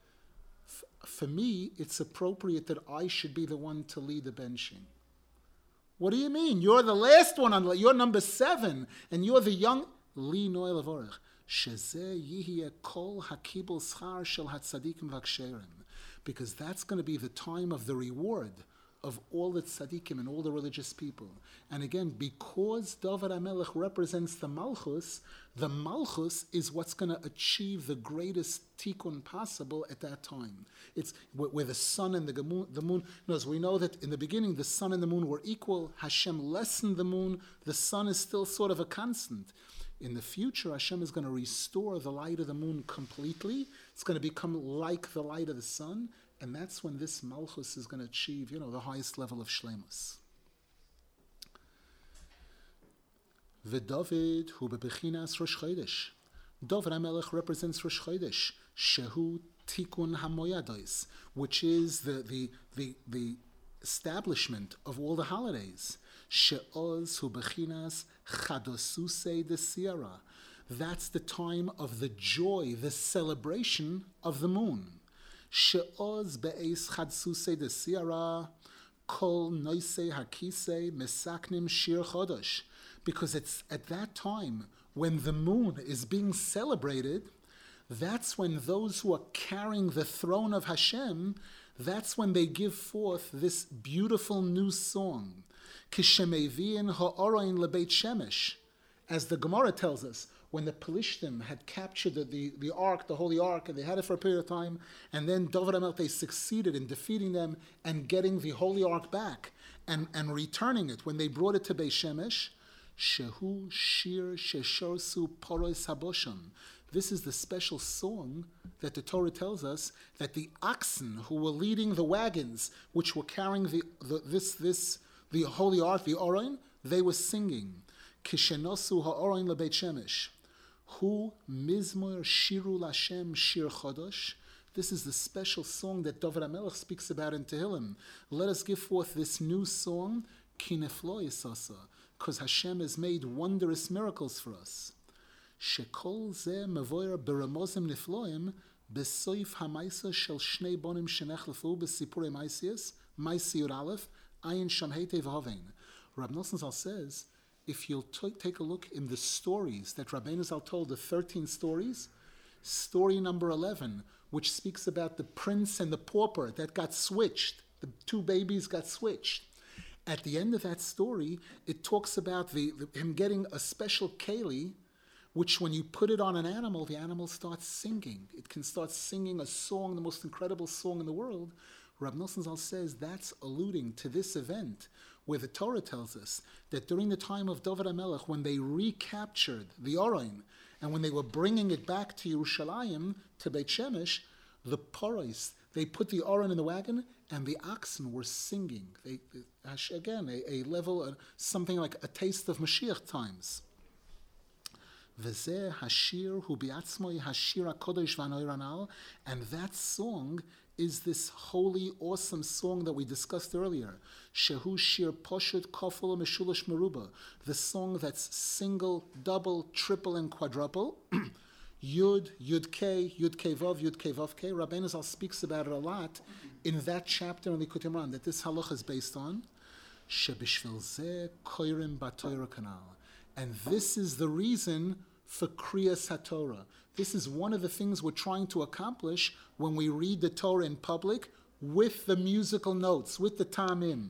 For me, it's appropriate that I should be the one to lead the benching. What do you mean? You're the last one. You're number 7. And you're the young. Li Noe Levorech. Because that's going to be the time of the reward of all the tzaddikim and all the religious people. And again, because David HaMelech represents the Malchus is what's going to achieve the greatest tikkun possible at that time. It's where the sun and the moon. As we know that in the beginning, the sun and the moon were equal. Hashem lessened the moon. The sun is still sort of a constant. In the future, Hashem is going to restore the light of the moon completely. It's going to become like the light of the sun. And that's when this Malchus is going to achieve, the highest level of Shleimus. V'David hu bebechinas Rosh Chodesh. David HaMelech represents Rosh Chodesh. Shehu Tikun HaMoyados, which is the establishment of all the holidays. She'oz hu bechinas chadosuse de siara. That's the time of the joy, the celebration of the moon. She'oz be'ez chadsuse de siara kol noise hakise mesaknim shir chodosh. Because it's at that time when the moon is being celebrated, that's when those who are carrying the throne of Hashem, that's when they give forth this beautiful new song. Kishemeviin ha'oroin lebeit shemesh. As the Gemara tells us, when the Pelishtim had captured the ark, the holy ark, and they had it for a period of time, and then David HaMelech, they succeeded in defeating them and getting the holy ark back and returning it. When they brought it to Beit Shemesh, Shehu Shir Sheshorsu Porois Habosham. This is the special song that the Torah tells us that the oxen who were leading the wagons, which were carrying the holy ark, the Orain, they were singing. Kishenosu ha'orain lebeit shemesh. Hu mizmor shiru lashem shir chodosh. This is the special song that David HaMelech speaks about in Tehillim. Let us give forth this new song, kineflo yisasa, because Hashem has made wondrous miracles for us. Shekol ze mevoyer beremozim nifloim besoif hamaisa shel shnei bonim shenechlefu besipurei maisius maisi yud aleph ayin sham heitev havein. Rab Nosson Zal says, if you'll take a look in the stories that Rabbeinu Zal told, the 13 stories, story number 11, which speaks about the prince and the pauper that got switched, the two babies got switched. At the end of that story, it talks about him getting a special keli, which when you put it on an animal, the animal starts singing. It can start singing a song, the most incredible song in the world. Rab Nosson Zal says that's alluding to this event where the Torah tells us that during the time of David HaMelech, when they recaptured the Orain, and when they were bringing it back to Yerushalayim, to Beit Shemesh, the Poros, they put the Orain in the wagon, and the oxen were singing. Again, a level, something like a taste of Mashiach times. V'zeh hashir hu bi'atzmoi hashir HaKodesh v'anoir, and that song is this holy, awesome song that we discussed earlier. Shehu shir poshut kofel meshulosh meruba, the song that's single, double, triple, and quadruple. Yud, Yud K Vav, Yud K Vav K. Rabbeinu Zal speaks about it a lot in that chapter in Likutei Moharan that this halacha is based on. Shebishvil zeh koirim b'Torah kanal. And this is the reason for Kriyas HaTorah. This is one of the things we're trying to accomplish when we read the Torah in public with the musical notes, with the tamim.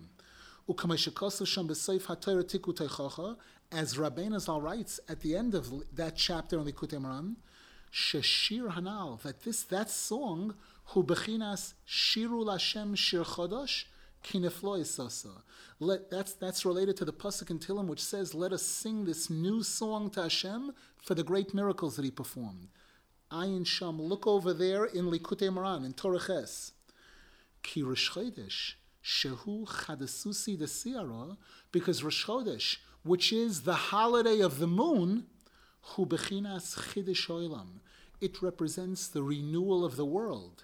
As Rabbeinu Zal writes at the end of that chapter in Likutei Moharan, Sheshir Hanal, that song, Hu Bechinas Shiru Lashem Shir Chodosh, Kineflo Isasa. That's related to the pasuk in Tehillim, which says, "Let us sing this new song to Hashem for the great miracles that He performed." Ayin Sham, look over there in Likutei Moharan in Torah Ches. Ki Rosh Chodesh Shehu Chadasusi de Siara, because Rosh Chodesh, which is the holiday of the moon, Hu Bechinas Chidish Olam, it represents the renewal of the world.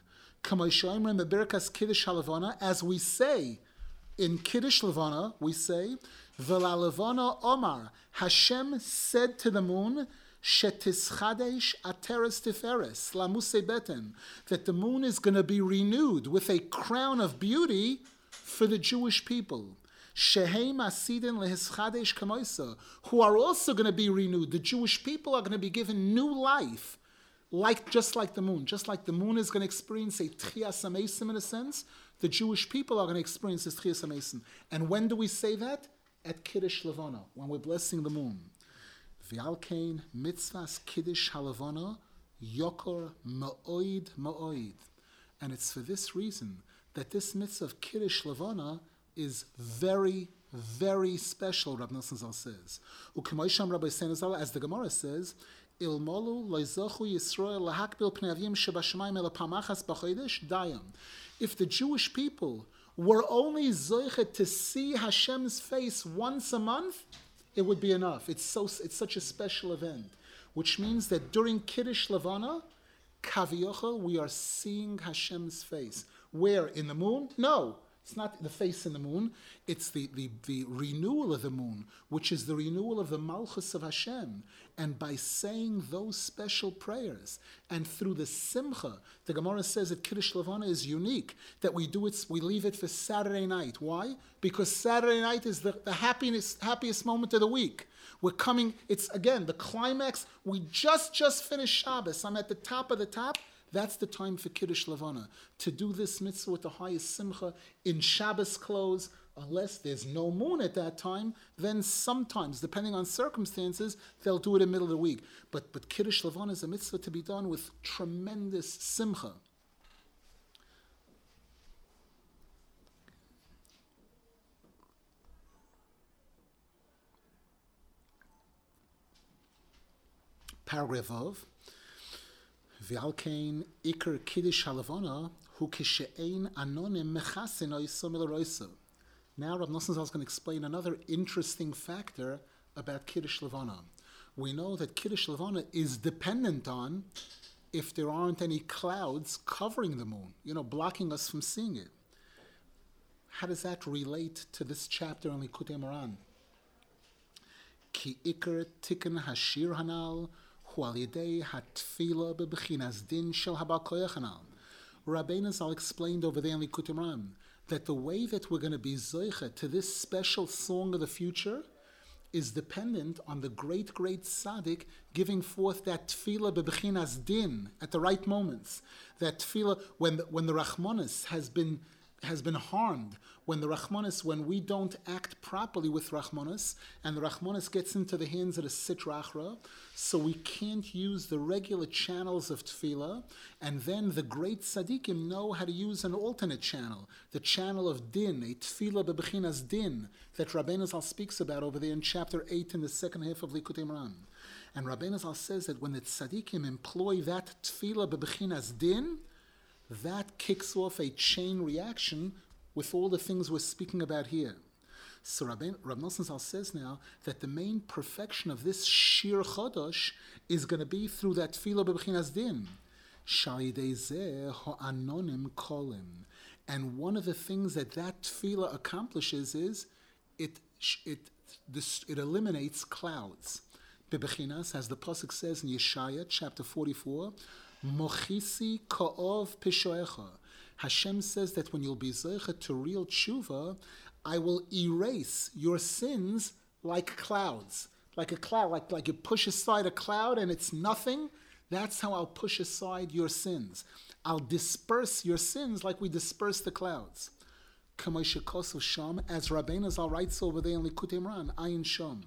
As we say in Kiddush Levana, we say, V'la Levana Omar, Hashem said to the moon, Shetischadesh ateres tiferes, lamuse beten, that the moon is going to be renewed with a crown of beauty for the Jewish people. Sheheim asidin lehischadesh kamoisa, who are also going to be renewed. The Jewish people are going to be given new life. Just like the moon is going to experience a Tchias HaMesim in a sense, the Jewish people are going to experience this Tchias HaMesim. And when do we say that? At Kiddush Levana, when we're blessing the moon. V'alkein mitzvahs Kiddush HaLevana yokor ma'oid ma'oid. And it's for this reason that this mitzvah of Kiddush Levana is very, very special, Rab Nosson Zal says. U'kemoisham Rabbi Senazal, as the Gemara says, Ilmolu loizochu Yisrael lahakbil pnei shebashamayim elapamachas b'chodesh dayam. If the Jewish people were only zoichet to see Hashem's face once a month, it would be enough. It's such a special event, which means that during Kiddush Levana, Kaviyochel, we are seeing Hashem's face. Where? In the moon? No. It's not the face in the moon. It's the renewal of the moon, which is the renewal of the Malchus of Hashem. And by saying those special prayers, and through the Simcha, the Gemara says that Kiddush Levana is unique, that we leave it for Saturday night. Why? Because Saturday night is the happiest moment of the week. We're coming, it's again, the climax. We just finished Shabbos. I'm at the top of the top. That's the time for Kiddush Levana, to do this mitzvah with the highest simcha in Shabbos clothes. Unless there's no moon at that time, then sometimes, depending on circumstances, they'll do it in the middle of the week. But Kiddush Levana is a mitzvah to be done with tremendous simcha. Paragraph of V'alkein ikar kiddush halavana hu kishe'ein anonim mechasin oisam ilaroisa. Now Rav Nosson Zal is going to explain another interesting factor about Kiddush Levana. We know that Kiddush Levana is dependent on if there aren't any clouds covering the moon, blocking us from seeing it. How does that relate to this chapter in Likutei Moharan? Ki ikar tikkun hashir hanal hu al yedei hatfila bebechinas din shel habal koyach hanal. Rabbeinu Zal explained over there in Likutei Moharan that the way that we're going to be zoicha to this special song of the future is dependent on the great tzaddik giving forth that tefillah bebechinas din at the right moments. That tefillah when the Rachmanis has been harmed, when we don't act properly with Rachmanis, and the Rachmanis gets into the hands of the Sitra Achra, so we can't use the regular channels of tefillah, and then the great tzaddikim know how to use an alternate channel, the channel of din, a tefillah bebechinas din, that Rabbeinu Zal speaks about over there in chapter 8 in the second half of Likutei Moharan. And Rabbeinu Zal says that when the tzaddikim employ that tefillah bebechinas din, that kicks off a chain reaction with all the things we're speaking about here. So Rav Nosson Zal says now that the main perfection of this Shir Chodosh is going to be through that tefillah bebechinas din. Shal yidei zeh ha'anonim kolim. And one of the things that tefillah accomplishes is it eliminates clouds. Bebechinas, as the pasuk says in Yeshaya chapter 44, Mochisi ka'ov pishoecha. Hashem says that when you'll be zeicha to real tshuva, I will erase your sins like clouds. Like a cloud, like you push aside a cloud and it's nothing. That's how I'll push aside your sins. I'll disperse your sins like we disperse the clouds. Kamoshe Kosu Sham, as Rabbeinu Zal writes over there in Likutei Moharan, Ayin Sham.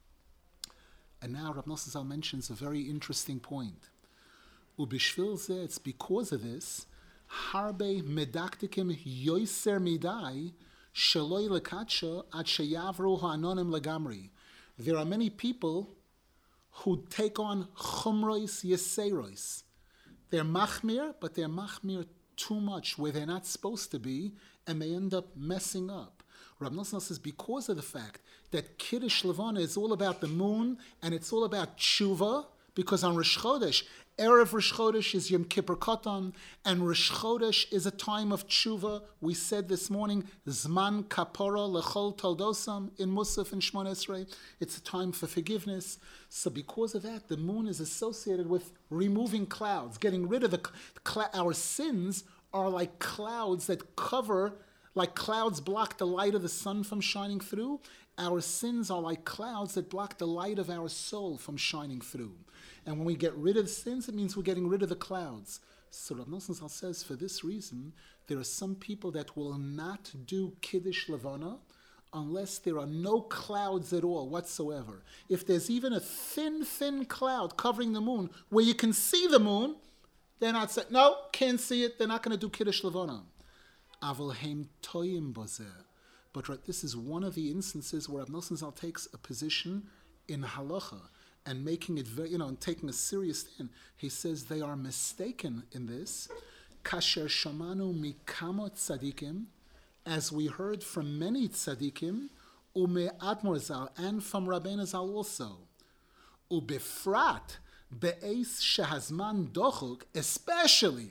And now Rav Nosson Zal mentions a very interesting point. Ubishvil it's because of this, harbe medaktikim yoiser midai sheloi lekatsha ad sheyavru ha'anonim legamri. There are many people who take on chumrois yeserois. They're machmir, but they're machmir too much where they're not supposed to be, and they end up messing up. Rav Nosson says because of the fact that Kiddush Levana is all about the moon and it's all about tshuva, because on Rosh Chodesh, Erev Rosh Chodesh is Yom Kippur Katan, and Rosh Chodesh is a time of tshuva. We said this morning, Zman Kapora Lechol Toldosam in Musaf and Shmon Esrei. It's a time for forgiveness. So because of that, the moon is associated with removing clouds, getting rid of our sins are like clouds that cover, like clouds block the light of the sun from shining through. Our sins are like clouds that block the light of our soul from shining through. And when we get rid of sins, it means we're getting rid of the clouds. So Rav Nosson Zal says, for this reason, there are some people that will not do Kiddush Levana unless there are no clouds at all whatsoever. If there's even a thin cloud covering the moon where you can see the moon, they're not saying, no, can't see it, they're not going to do Kiddush Levana. Aval heim toyim bozeh. But this is one of the instances where Rav Nosson Zal takes a position in halacha and making it very, and taking a serious stand. He says they are mistaken in this. Kasher shamanu mikamot tzadikim, as we heard from many tzadikim, ume Admor Zal, and from Rabbeinu Zal also. Ubefrat be'eis shehazman dochuk, especially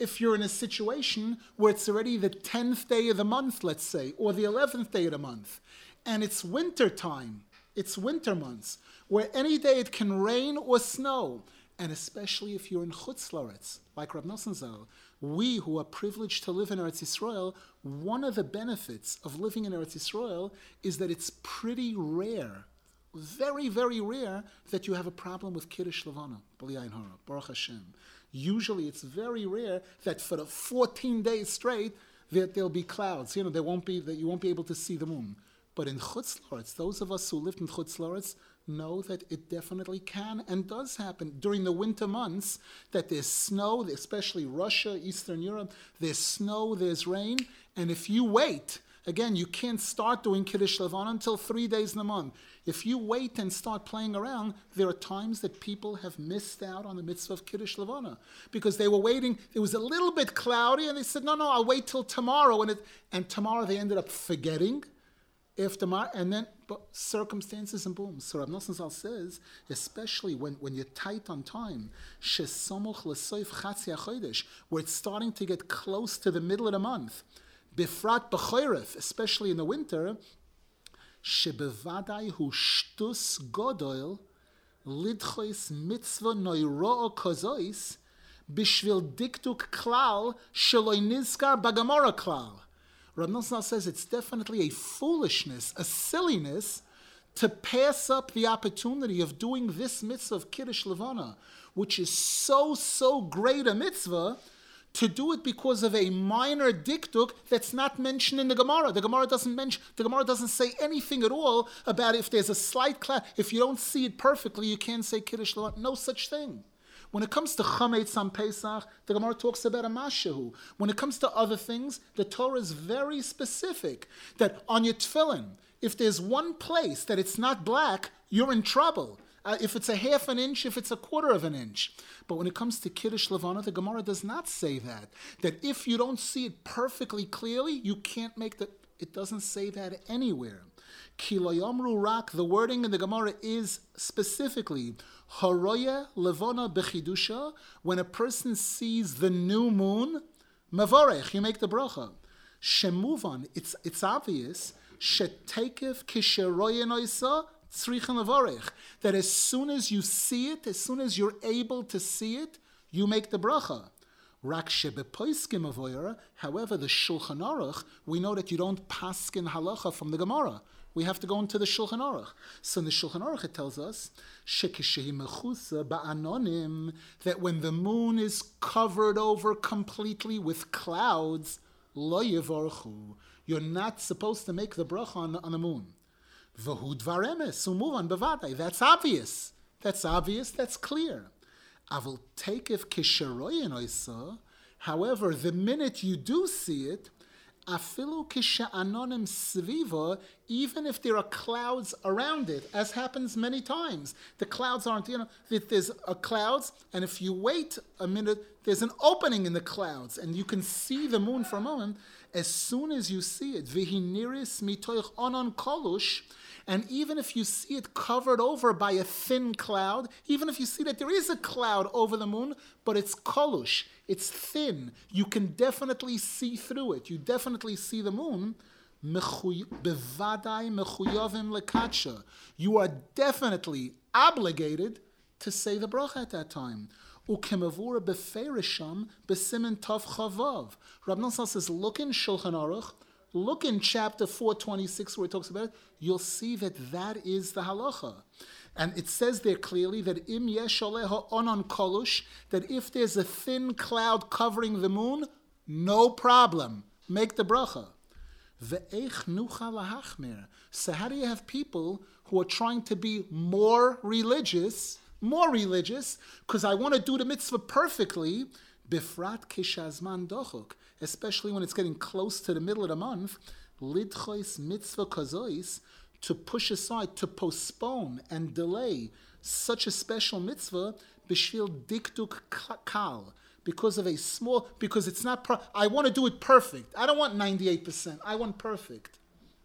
if you're in a situation where it's already the 10th day of the month, let's say, or the 11th day of the month, and it's winter time, it's winter months, where any day it can rain or snow, and especially if you're in Chutz La'aretz, like Rab Nosson Zal, we who are privileged to live in Eretz Yisrael, one of the benefits of living in Eretz Yisrael is that it's pretty rare, very, very rare, that you have a problem with Kiddush Levana, B'li Ayin Hara, Baruch Hashem. Usually it's very rare that for the 14 days straight that there'll be clouds. That you won't be able to see the moon. But in Chutz La'aretz, those of us who lived in Chutz La'aretz know that it definitely can and does happen during the winter months, that there's snow, especially Russia, Eastern Europe, there's snow, there's rain, and if you wait, again, you can't start doing Kiddush Levana until 3 days in a month. If you wait and start playing around, there are times that people have missed out on the mitzvah of Kiddush Levana because they were waiting. It was a little bit cloudy, and they said, no, I'll wait till tomorrow. And tomorrow they ended up forgetting. But circumstances and boom. So Rav Nosson Zal says, especially when you're tight on time, shesamuch l'soif chatzi hachodesh, where it's starting to get close to the middle of the month, bifrat b'choyref, especially in the winter, shebevadai hu shtus godol lidchois mitzvah noiro'o kozois bishvil diktuk klal sheloi nizkar bagamora klal. Rav Nosson says it's definitely a foolishness, a silliness, to pass up the opportunity of doing this mitzvah of Kiddush Levana, which is so great a mitzvah, to do it because of a minor diktuk that's not mentioned in the Gemara. The Gemara doesn't say anything at all about if there's a slight cloud. If you don't see it perfectly, you can't say Kiddush Levana. No such thing. When it comes to chametz on Pesach, the Gemara talks about a mashahu. When it comes to other things, the Torah is very specific that on your tefillin, if there's one place that it's not black, you're in trouble. If it's a half an inch, if it's a quarter of an inch. But when it comes to Kiddush Levana, the Gemara does not say that. That if you don't see it perfectly clearly, you can't make the... It doesn't say that anywhere. Ki lo yomru rak, the wording in the Gemara is specifically haroya levona bechidusha, when a person sees the new moon, mavorech, you make the bracha. Shemuvan, it's obvious, shetekev kisheroya noisa tzrichen levorech, that as soon as you see it, as soon as you're able to see it, you make the bracha. Rak shebepoiskim avoyra, however, the Shulchan Aruch, we know that you don't paskin halacha from the Gemara. We have to go into the Shulchan Aruch. So in the Shulchan Aruch it tells us that when the moon is covered over completely with clouds, lo yevorchu, you're not supposed to make the bracha on the moon. V'hu dvar emes umuvan bevadai. That's obvious. That's clear. Avol tekev kisharoyin oisa. However, the minute you do see it, afilu kisha'anonim sviva, even if there are clouds around it, as happens many times. The clouds aren't, there's clouds, and if you wait a minute, there's an opening in the clouds, and you can see the moon for a moment. As soon as you see it, v'hiniris mitoich onon kolush, and even if you see it covered over by a thin cloud, even if you see that there is a cloud over the moon, but it's kolush, it's thin, you can definitely see through it. You definitely see the moon. Bevadai mechuyavim lekatsha. You are definitely obligated to say the bracha at that time. Ukemavura beferisham besimin tov chavav. Rab Nosson says, look in Shulchan Aruch, look in chapter 426 where it talks about it, you'll see that is the halacha. And it says there clearly that im yesh aleha onon kolush, that if there's a thin cloud covering the moon, no problem. Make the bracha. Ve'ech nucha lahachmir. So how do you have people who are trying to be more religious, because I want to do the mitzvah perfectly, bifrat kishazman dochuk, especially when it's getting close to the middle of the month, lidchois mitzvah kazois, to push aside, to postpone and delay such a special mitzvah, b'shvil diktuk kal, because it's not, I want to do it perfect. I don't want 98%. I want perfect.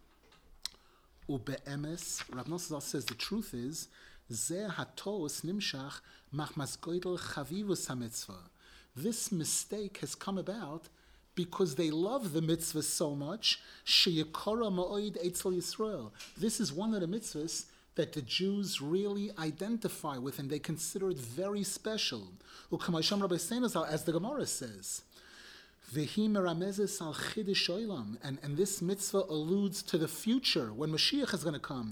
Ube'emes, Rav Nosson says the truth is, zeh hatos nimshach machmas goydel chavivus hamitzvah. This mistake has come about because they love the mitzvah so much. Sheyakora ma'oid etzel Yisrael. This is one of the mitzvahs that the Jews really identify with and they consider it very special. As the Gemara says, and this mitzvah alludes to the future when Mashiach is going to come.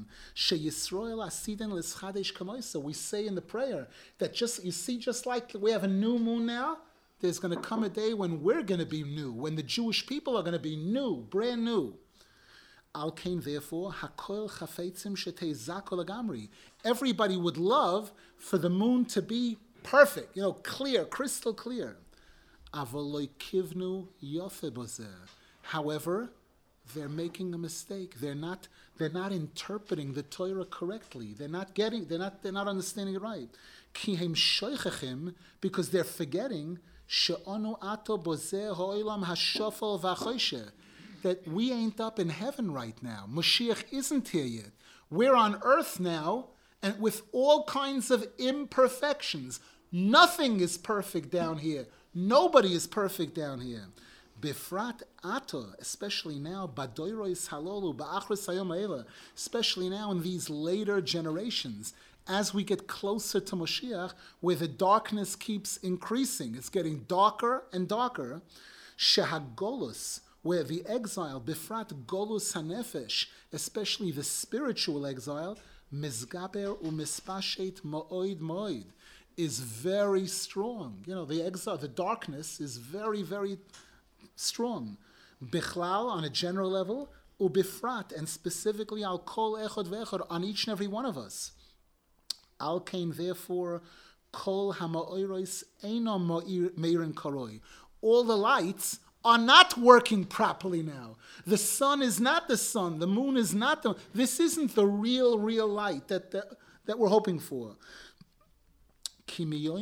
We say in the prayer that just like we have a new moon now, there's going to come a day when we're going to be new, when the Jewish people are going to be new, brand new. Al kain, therefore, hakol chafetzim shetei zakol agamri. Everybody would love for the moon to be perfect, clear, crystal clear. Avoloi kivnu yofe bozer. However, they're making a mistake. They're not interpreting the Torah correctly. They're not understanding it right. Ki hem shoichachim, because they're forgetting she'onu ato bozer ha'olam hashofel v'achoshe, that we ain't up in heaven right now. Mashiach isn't here yet. We're on earth now, and with all kinds of imperfections. Nothing is perfect down here. Nobody is perfect down here. Bifrat ato, especially now, badoirois halolu, ba'achris hayom ha'ela, especially now in these later generations, as we get closer to Mashiach, where the darkness keeps increasing. It's getting darker and darker. Shehagolus, where the exile, bifrat golus hanefesh, especially the spiritual exile, mizgaber umispashet mo'oid mo'oid, is very strong. The exile, the darkness is very, very strong. Bichlal, on a general level, ubifrat, and specifically al kol echod ve'echod, on each and every one of us. Al kain, therefore, kol ha'ma'oiros eino meirin karoi. All the lights are not working properly now. The sun is not the sun. The moon is not the... This isn't the real light that we're hoping for. The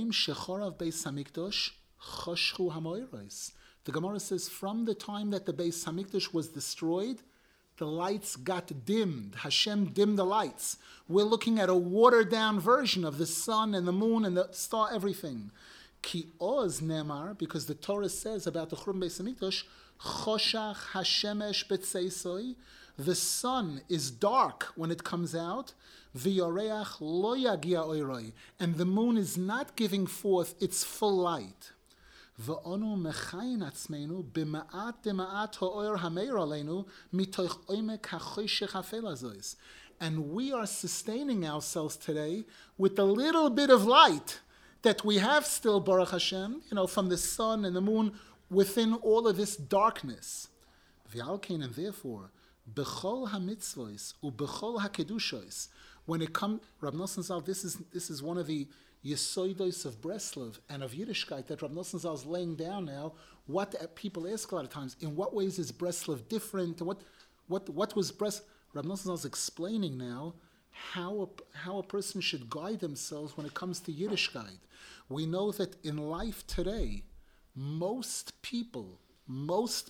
Gemara says, from the time that the Beis Hamikdash was destroyed, the lights got dimmed. Hashem dimmed the lights. We're looking at a watered-down version of the sun and the moon and the star, everything. Ki oz nemar, because the Torah says about the Churban Beis Hamikdash, choshach hashemesh betzeisoi, the sun is dark when it comes out, v'yoreach lo yagia oiroi, and the moon is not giving forth its full light. V'onu mechayin atzmeinu b'ma'at dema'at ha'oir ha'meir aleinu mitoich oimek ha'choshech ha'fel azois. And we are sustaining ourselves today with the little bit of light that we have still, Baruch Hashem, from the sun and the moon within all of this darkness. V'alkein, and therefore, b'chol ha'mitzvos u'b'chol ha'kedushos, when it comes, Rab Nosson Zal, this is one of the yesoidos of Breslov and of Yiddishkeit that Rab Nosson Zal is laying down now. What people ask a lot of times, in what ways is Breslov different? What was Breslov? Rab Nosson Zal is explaining now how a person should guide themselves when it comes to Yiddishkeit. We know that in life today, most people, most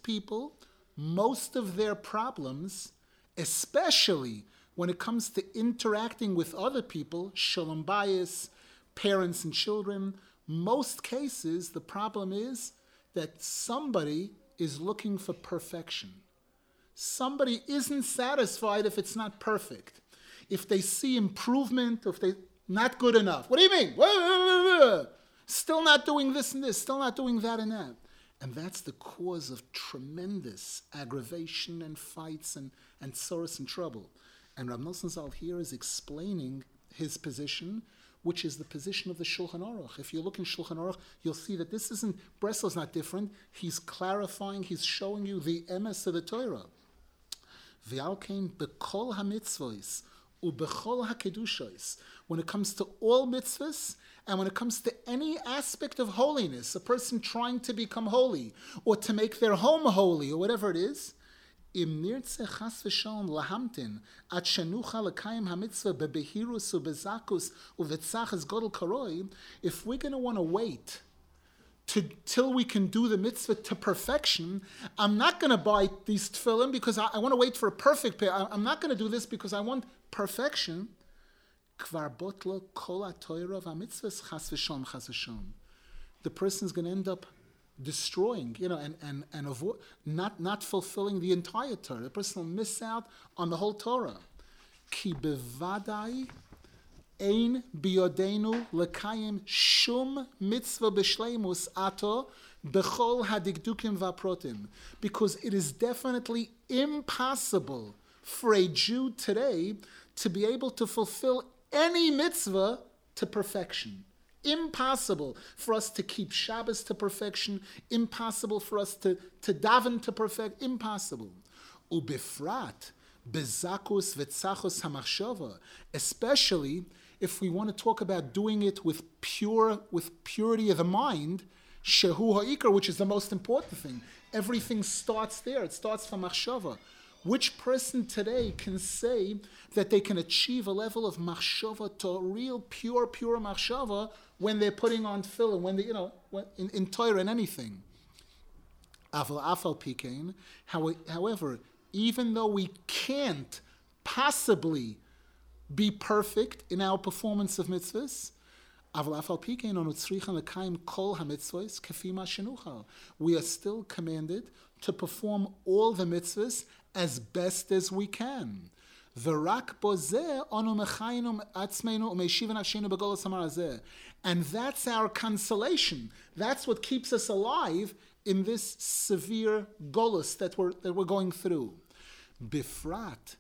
of their problems, especially when it comes to interacting with other people, shalom bayis, parents and children, most cases the problem is that somebody is looking for perfection. Somebody isn't satisfied if it's not perfect. If they see improvement, if they not good enough. What do you mean? Still not doing this and this, still not doing that and that. And that's the cause of tremendous aggravation and fights and sorrows and trouble. And Rab Nosson Zal here is explaining his position, which is the position of the Shulchan Aruch. If you look in Shulchan Aruch, you'll see that this isn't, Breslov's not different. He's clarifying, he's showing you the emes of the Torah. V'alkein b'kol hamitzvos u'b'chol hakedushos. When it comes to all mitzvahs, and when it comes to any aspect of holiness, a person trying to become holy, or to make their home holy, or whatever it is, im nirtze chas v'shalom lahamtin at shenucha l'kayim hamitzvah bebehirus ubezakus uvetzachas godel karoi, if we're going to want to wait till we can do the mitzvah to perfection, I'm not going to buy these tefillin because I want to wait for a perfect pair. I'm not going to do this because I want perfection. Kvar botlo kol ha'toira v'amitzvahs chas v'shalom chas v'shalom. the person's going to end up destroying, and avoid, not fulfilling the entire Torah. The person will miss out on the whole Torah. Ki bevadai ein biyodenu lekayim shum mitzvah b'shleimus ato b'chol hadikdukim v'aprotim. Because it is definitely impossible for a Jew today to be able to fulfill any mitzvah to perfection. Impossible for us to keep Shabbos to perfection. Impossible for us to daven to perfect. Impossible. Ubifrat bezakus v'tzachos hamachshava. Especially if we want to talk about doing it with purity of the mind, shehu ha'ikar, which is the most important thing. Everything starts there. It starts from machshava. Which person today can say that they can achieve a level of machshava to a real pure machshava when they're putting on tefillin, when they, in Torah and anything? Aval afal pikein. However, even though we can't possibly be perfect in our performance of mitzvahs, we are still commanded to perform all the mitzvahs as best as we can. And that's our consolation. That's what keeps us alive in this severe golus that we're going through. Bifrat,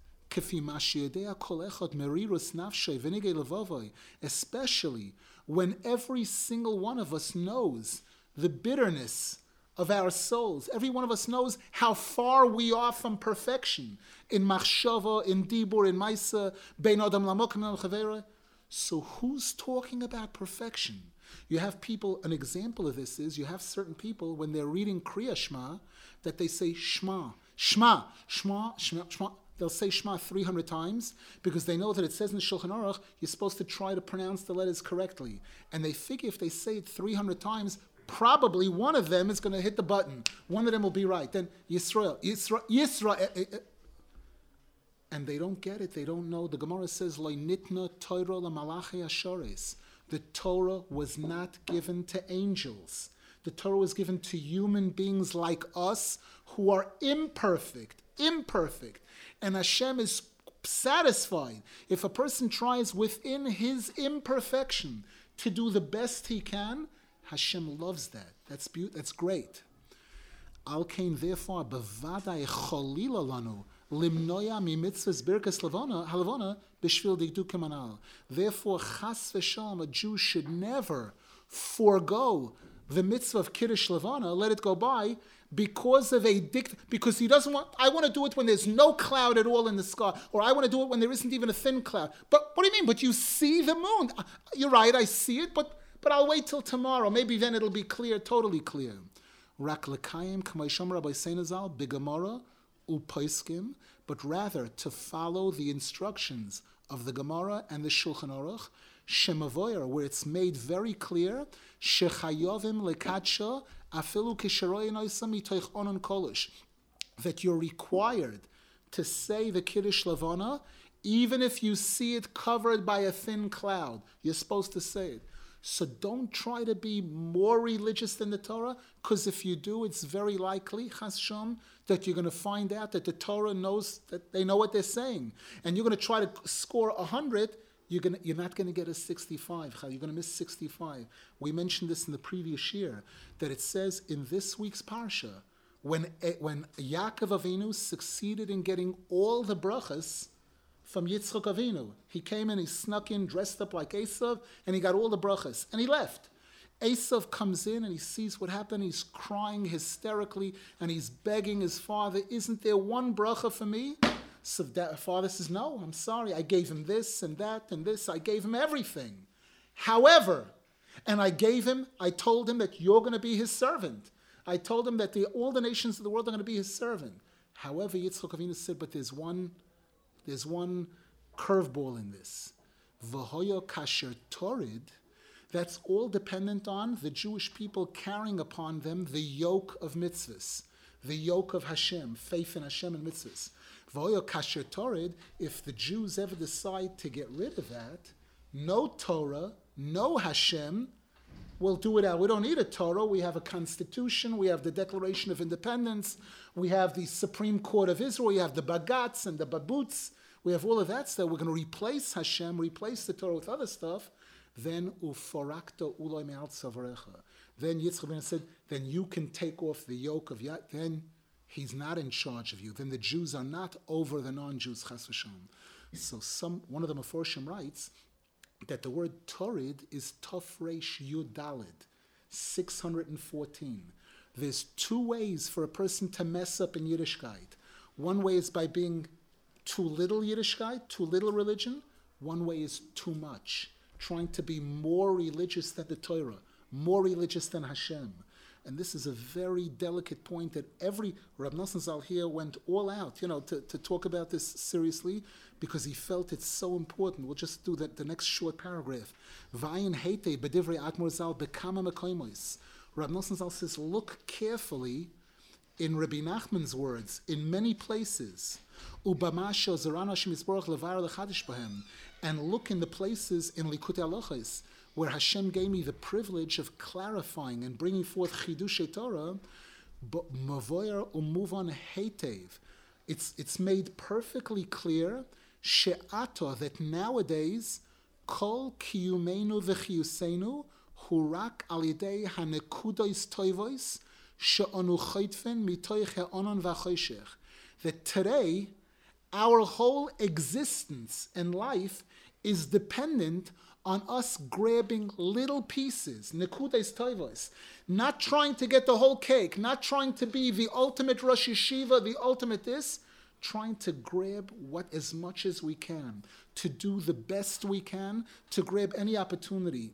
especially when every single one of us knows the bitterness of our souls. Every one of us knows how far we are from perfection in machshava, in dibur, in maisa, bein adam lamokim chavera. So who's talking about perfection? You have people, an example of this is, you have certain people, when they're reading Kriya Shema, that they say Shema, Shema, Shema, Shema, Shema. They'll say Shema 300 times because they know that it says in the Shulchan Aruch, you're supposed to try to pronounce the letters correctly. And they figure if they say it 300 times, probably one of them is going to hit the button. One of them will be right. Then Yisrael. And they don't get it. They don't know. The Gemara says, Lo nitna Torah lamalachei ashores. The Torah was not given to angels. The Torah was given to human beings like us who are imperfect. And Hashem is satisfied if a person tries within his imperfection to do the best he can. Hashem loves that. That's great. Al kain, therefore, bevadai cholila lanu limnoya mimitzvahs birkas halavona b'shvil digdukim anal. Therefore, chas v'shalom, a Jew should never forego the mitzvah of Kiddush Levana, let it go by, because he doesn't want, I want to do it when there's no cloud at all in the sky, or I want to do it when there isn't even a thin cloud. But what do you mean? But you see the moon. You're right, I see it, but I'll wait till tomorrow. Maybe then it'll be clear, totally clear. Rak lekayim k'may shomer Rabbi Seinazal b'Gemara u'Poskim, but rather to follow the instructions of the Gemara and the Shulchan Aruch, Shemavoyer, where it's made very clear, Shechayovim lekadsha afilu kisharoyin oisam mitoich onon kolish, that you're required to say the Kiddush Levana, even if you see it covered by a thin cloud. You're supposed to say it. So don't try to be more religious than the Torah, because if you do, it's very likely, Chas Shem, that you're going to find out that the Torah knows that they know what they're saying. And you're going to try to score 100, you're not going to get a 65. You're going to miss 65. We mentioned this in the previous year, that it says in this week's Parsha, when Yaakov Avinu succeeded in getting all the brachas from Yitzchak Avinu, he came in, he snuck in, dressed up like Esav, and he got all the brachas, and he left. Esav comes in and he sees what happened. He's crying hysterically, and he's begging his father, isn't there one bracha for me? So that father says, no, I'm sorry. I gave him this and that and this. I gave him everything. However, and I told him that you're going to be his servant. I told him that all the nations of the world are going to be his servant. However, Yitzchak Avinu said, but there's one curveball in this. V'hoyo kasher torid, that's all dependent on the Jewish people carrying upon them the yoke of mitzvahs, the yoke of Hashem, faith in Hashem and mitzvahs. V'hoyo kasher torid, if the Jews ever decide to get rid of that, no Torah, no Hashem, we'll do it out. We don't need a Torah. We have a constitution. We have the Declaration of Independence. We have the Supreme Court of Israel. We have the Bagatz and the Babuts. We have all of that stuff. We're going to replace Hashem, replace the Torah with other stuff. Then uforakta uloi me'al tzavarecha. Then Yitzchak ben said, then you can take off the yoke of Yad. Then he's not in charge of you. Then the Jews are not over the non-Jews, chas v'shalom. So one of the Meforshim writes that the word Torid is Tofresh Yud Dalid, 614. There's two ways for a person to mess up in Yiddishkeit. One way is by being too little Yiddishkeit, too little religion. One way is too much, trying to be more religious than the Torah, more religious than Hashem. And this is a very delicate point that Rab Nosson Zal here went all out, to talk about this seriously, because he felt it's so important. We'll just do the next short paragraph. Vayin heite b'divrei Admor Zal bekama mekoimos. Rab Nosson Zal says, look carefully in Rabbi Nachman's words, in many places, ubamasho zaran Hashem yisborach levar lechadish bahem, and look in the places in Likutei Halachos where Hashem gave me the privilege of clarifying and bringing forth Chidushei Torah, but mavoyer umuvan heitev. It's made perfectly clear she'ato, that nowadays kol kiyumeinu v'chiyuseinu hurak al yidei hanekudos toivos she'onu chaytfen mitoich ha'onon v'choshech. That today our whole existence and life is dependent on us grabbing little pieces, nekudas toivos, not trying to get the whole cake, not trying to be the ultimate Rosh Yeshiva, the ultimate this, trying to grab as much as we can, to do the best we can, to grab any opportunity.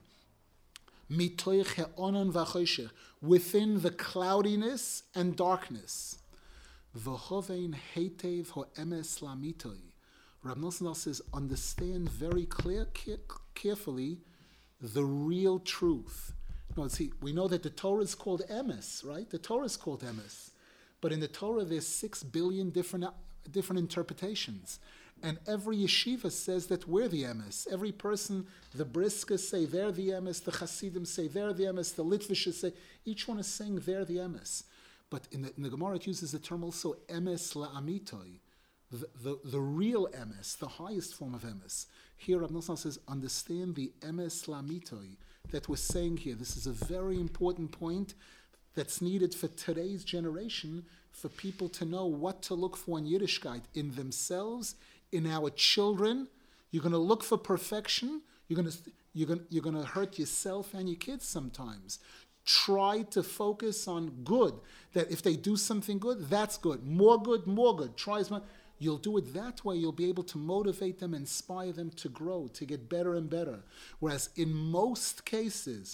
Mitoich ha'onon v'choshech, within the cloudiness and darkness. V'hovein heitev ho'emes lamitoi. Rab Nosson says, understand very carefully the real truth. We know that the Torah is called emes, right? The Torah is called emes. But in the Torah, there's 6 billion different interpretations. And every yeshiva says that we're the emes. Every person, the Briskas say they're the emes, the Hasidim say they're the emes, the Litvishas say, each one is saying they're the emes. But in the Gemara, it uses the term also emes la'amitoi. The real emes, the highest form of emes. Here, Rab Nosson says, understand the emes lamitoi that we're saying here. This is a very important point that's needed for today's generation, for people to know what to look for in Yiddishkeit, in themselves, in our children. You're going to look for perfection. You're going to hurt yourself and your kids sometimes. Try to focus on good. That if they do something good, that's good. More good, more good. Try as much. You'll do it that way. You'll be able to motivate them, inspire them to grow, to get better and better. Whereas in most cases,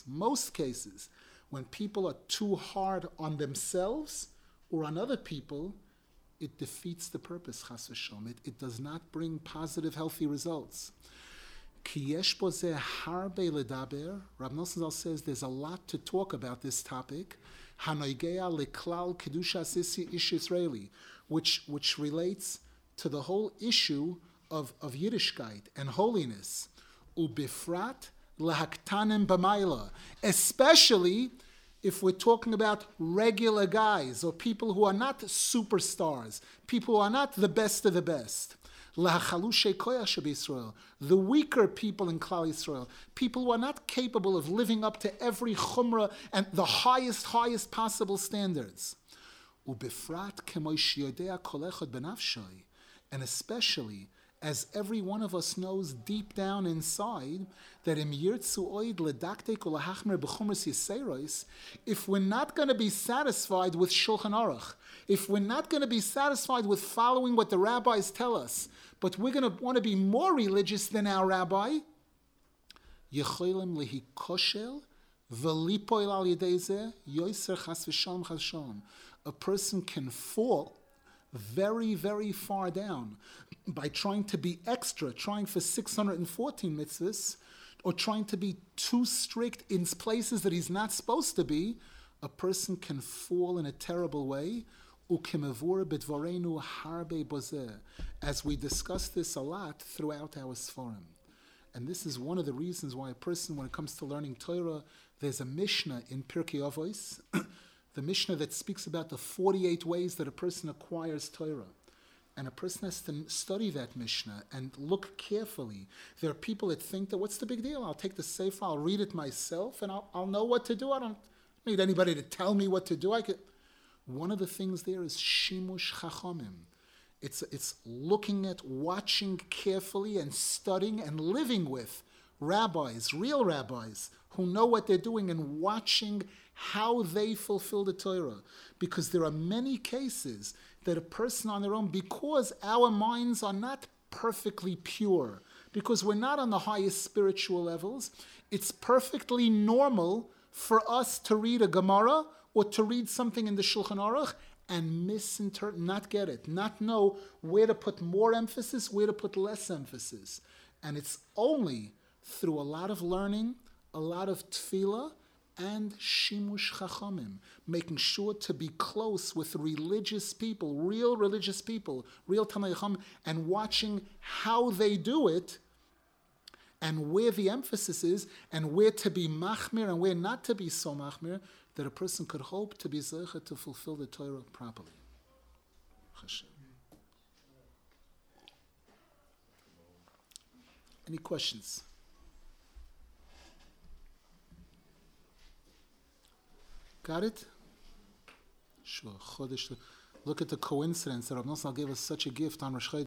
when people are too hard on themselves or on other people, it defeats the purpose, chas v'shalom. It does not bring positive, healthy results. Ki yesh bo zeh harbe ledaber. Rab Nosson Zal says there's a lot to talk about this topic. Hanoigea leklal kedushas ish Israeli, which relates to the whole issue of Yiddishkeit and holiness. Ubifrat lahaktanim b'mayla, especially if we're talking about regular guys or people who are not superstars, people who are not the best of the best. Lahachalushei koyach sheb'Yisrael, the weaker people in Klal Yisrael, people who are not capable of living up to every chumrah and the highest possible standards. Ubifrat k'moy sheyodea kol echad b'nafshay, and especially as every one of us knows deep down inside that im yirtzu oid ledaktek ulahachmer b'chumras yiseros, if we're not going to be satisfied with Shulchan Aruch, if we're not going to be satisfied with following what the rabbis tell us, but we're going to want to be more religious than our rabbi, yecholim lehi koshel v'lipoil al yedei zeh yoiser chas v'shalom. A person can fall very, very far down by trying to be extra, trying for 614 mitzvahs, or trying to be too strict in places that he's not supposed to be. A person can fall in a terrible way. As we discuss this a lot throughout our Sforim. And this is one of the reasons why a person, when it comes to learning Torah, there's a Mishnah in Pirkei Avos, the Mishnah that speaks about the 48 ways that a person acquires Torah. And a person has to study that Mishnah and look carefully. There are people that think that, what's the big deal? I'll take the Sefer, I'll read it myself, and I'll know what to do. I don't need anybody to tell me what to do. One of the things there is Shimush Chachamim. It's looking at, watching carefully and studying and living with rabbis, real rabbis, who know what they're doing and watching how they fulfill the Torah. Because there are many cases that a person on their own, because our minds are not perfectly pure, because we're not on the highest spiritual levels, it's perfectly normal for us to read a Gemara or to read something in the Shulchan Aruch and misinterpret, not get it, not know where to put more emphasis, where to put less emphasis. And it's only through a lot of learning, a lot of tefillah, and shimush chachamim, making sure to be close with religious people, real Talmidei Chacham, and watching how they do it, and where the emphasis is, and where to be machmir and where not to be so machmir, that a person could hope to be zeicha to fulfill the Torah properly. Hashem. Any questions? Got it? Sure. Look at the coincidence that Rav Nosson gave us such a gift on Rosh Chodesh.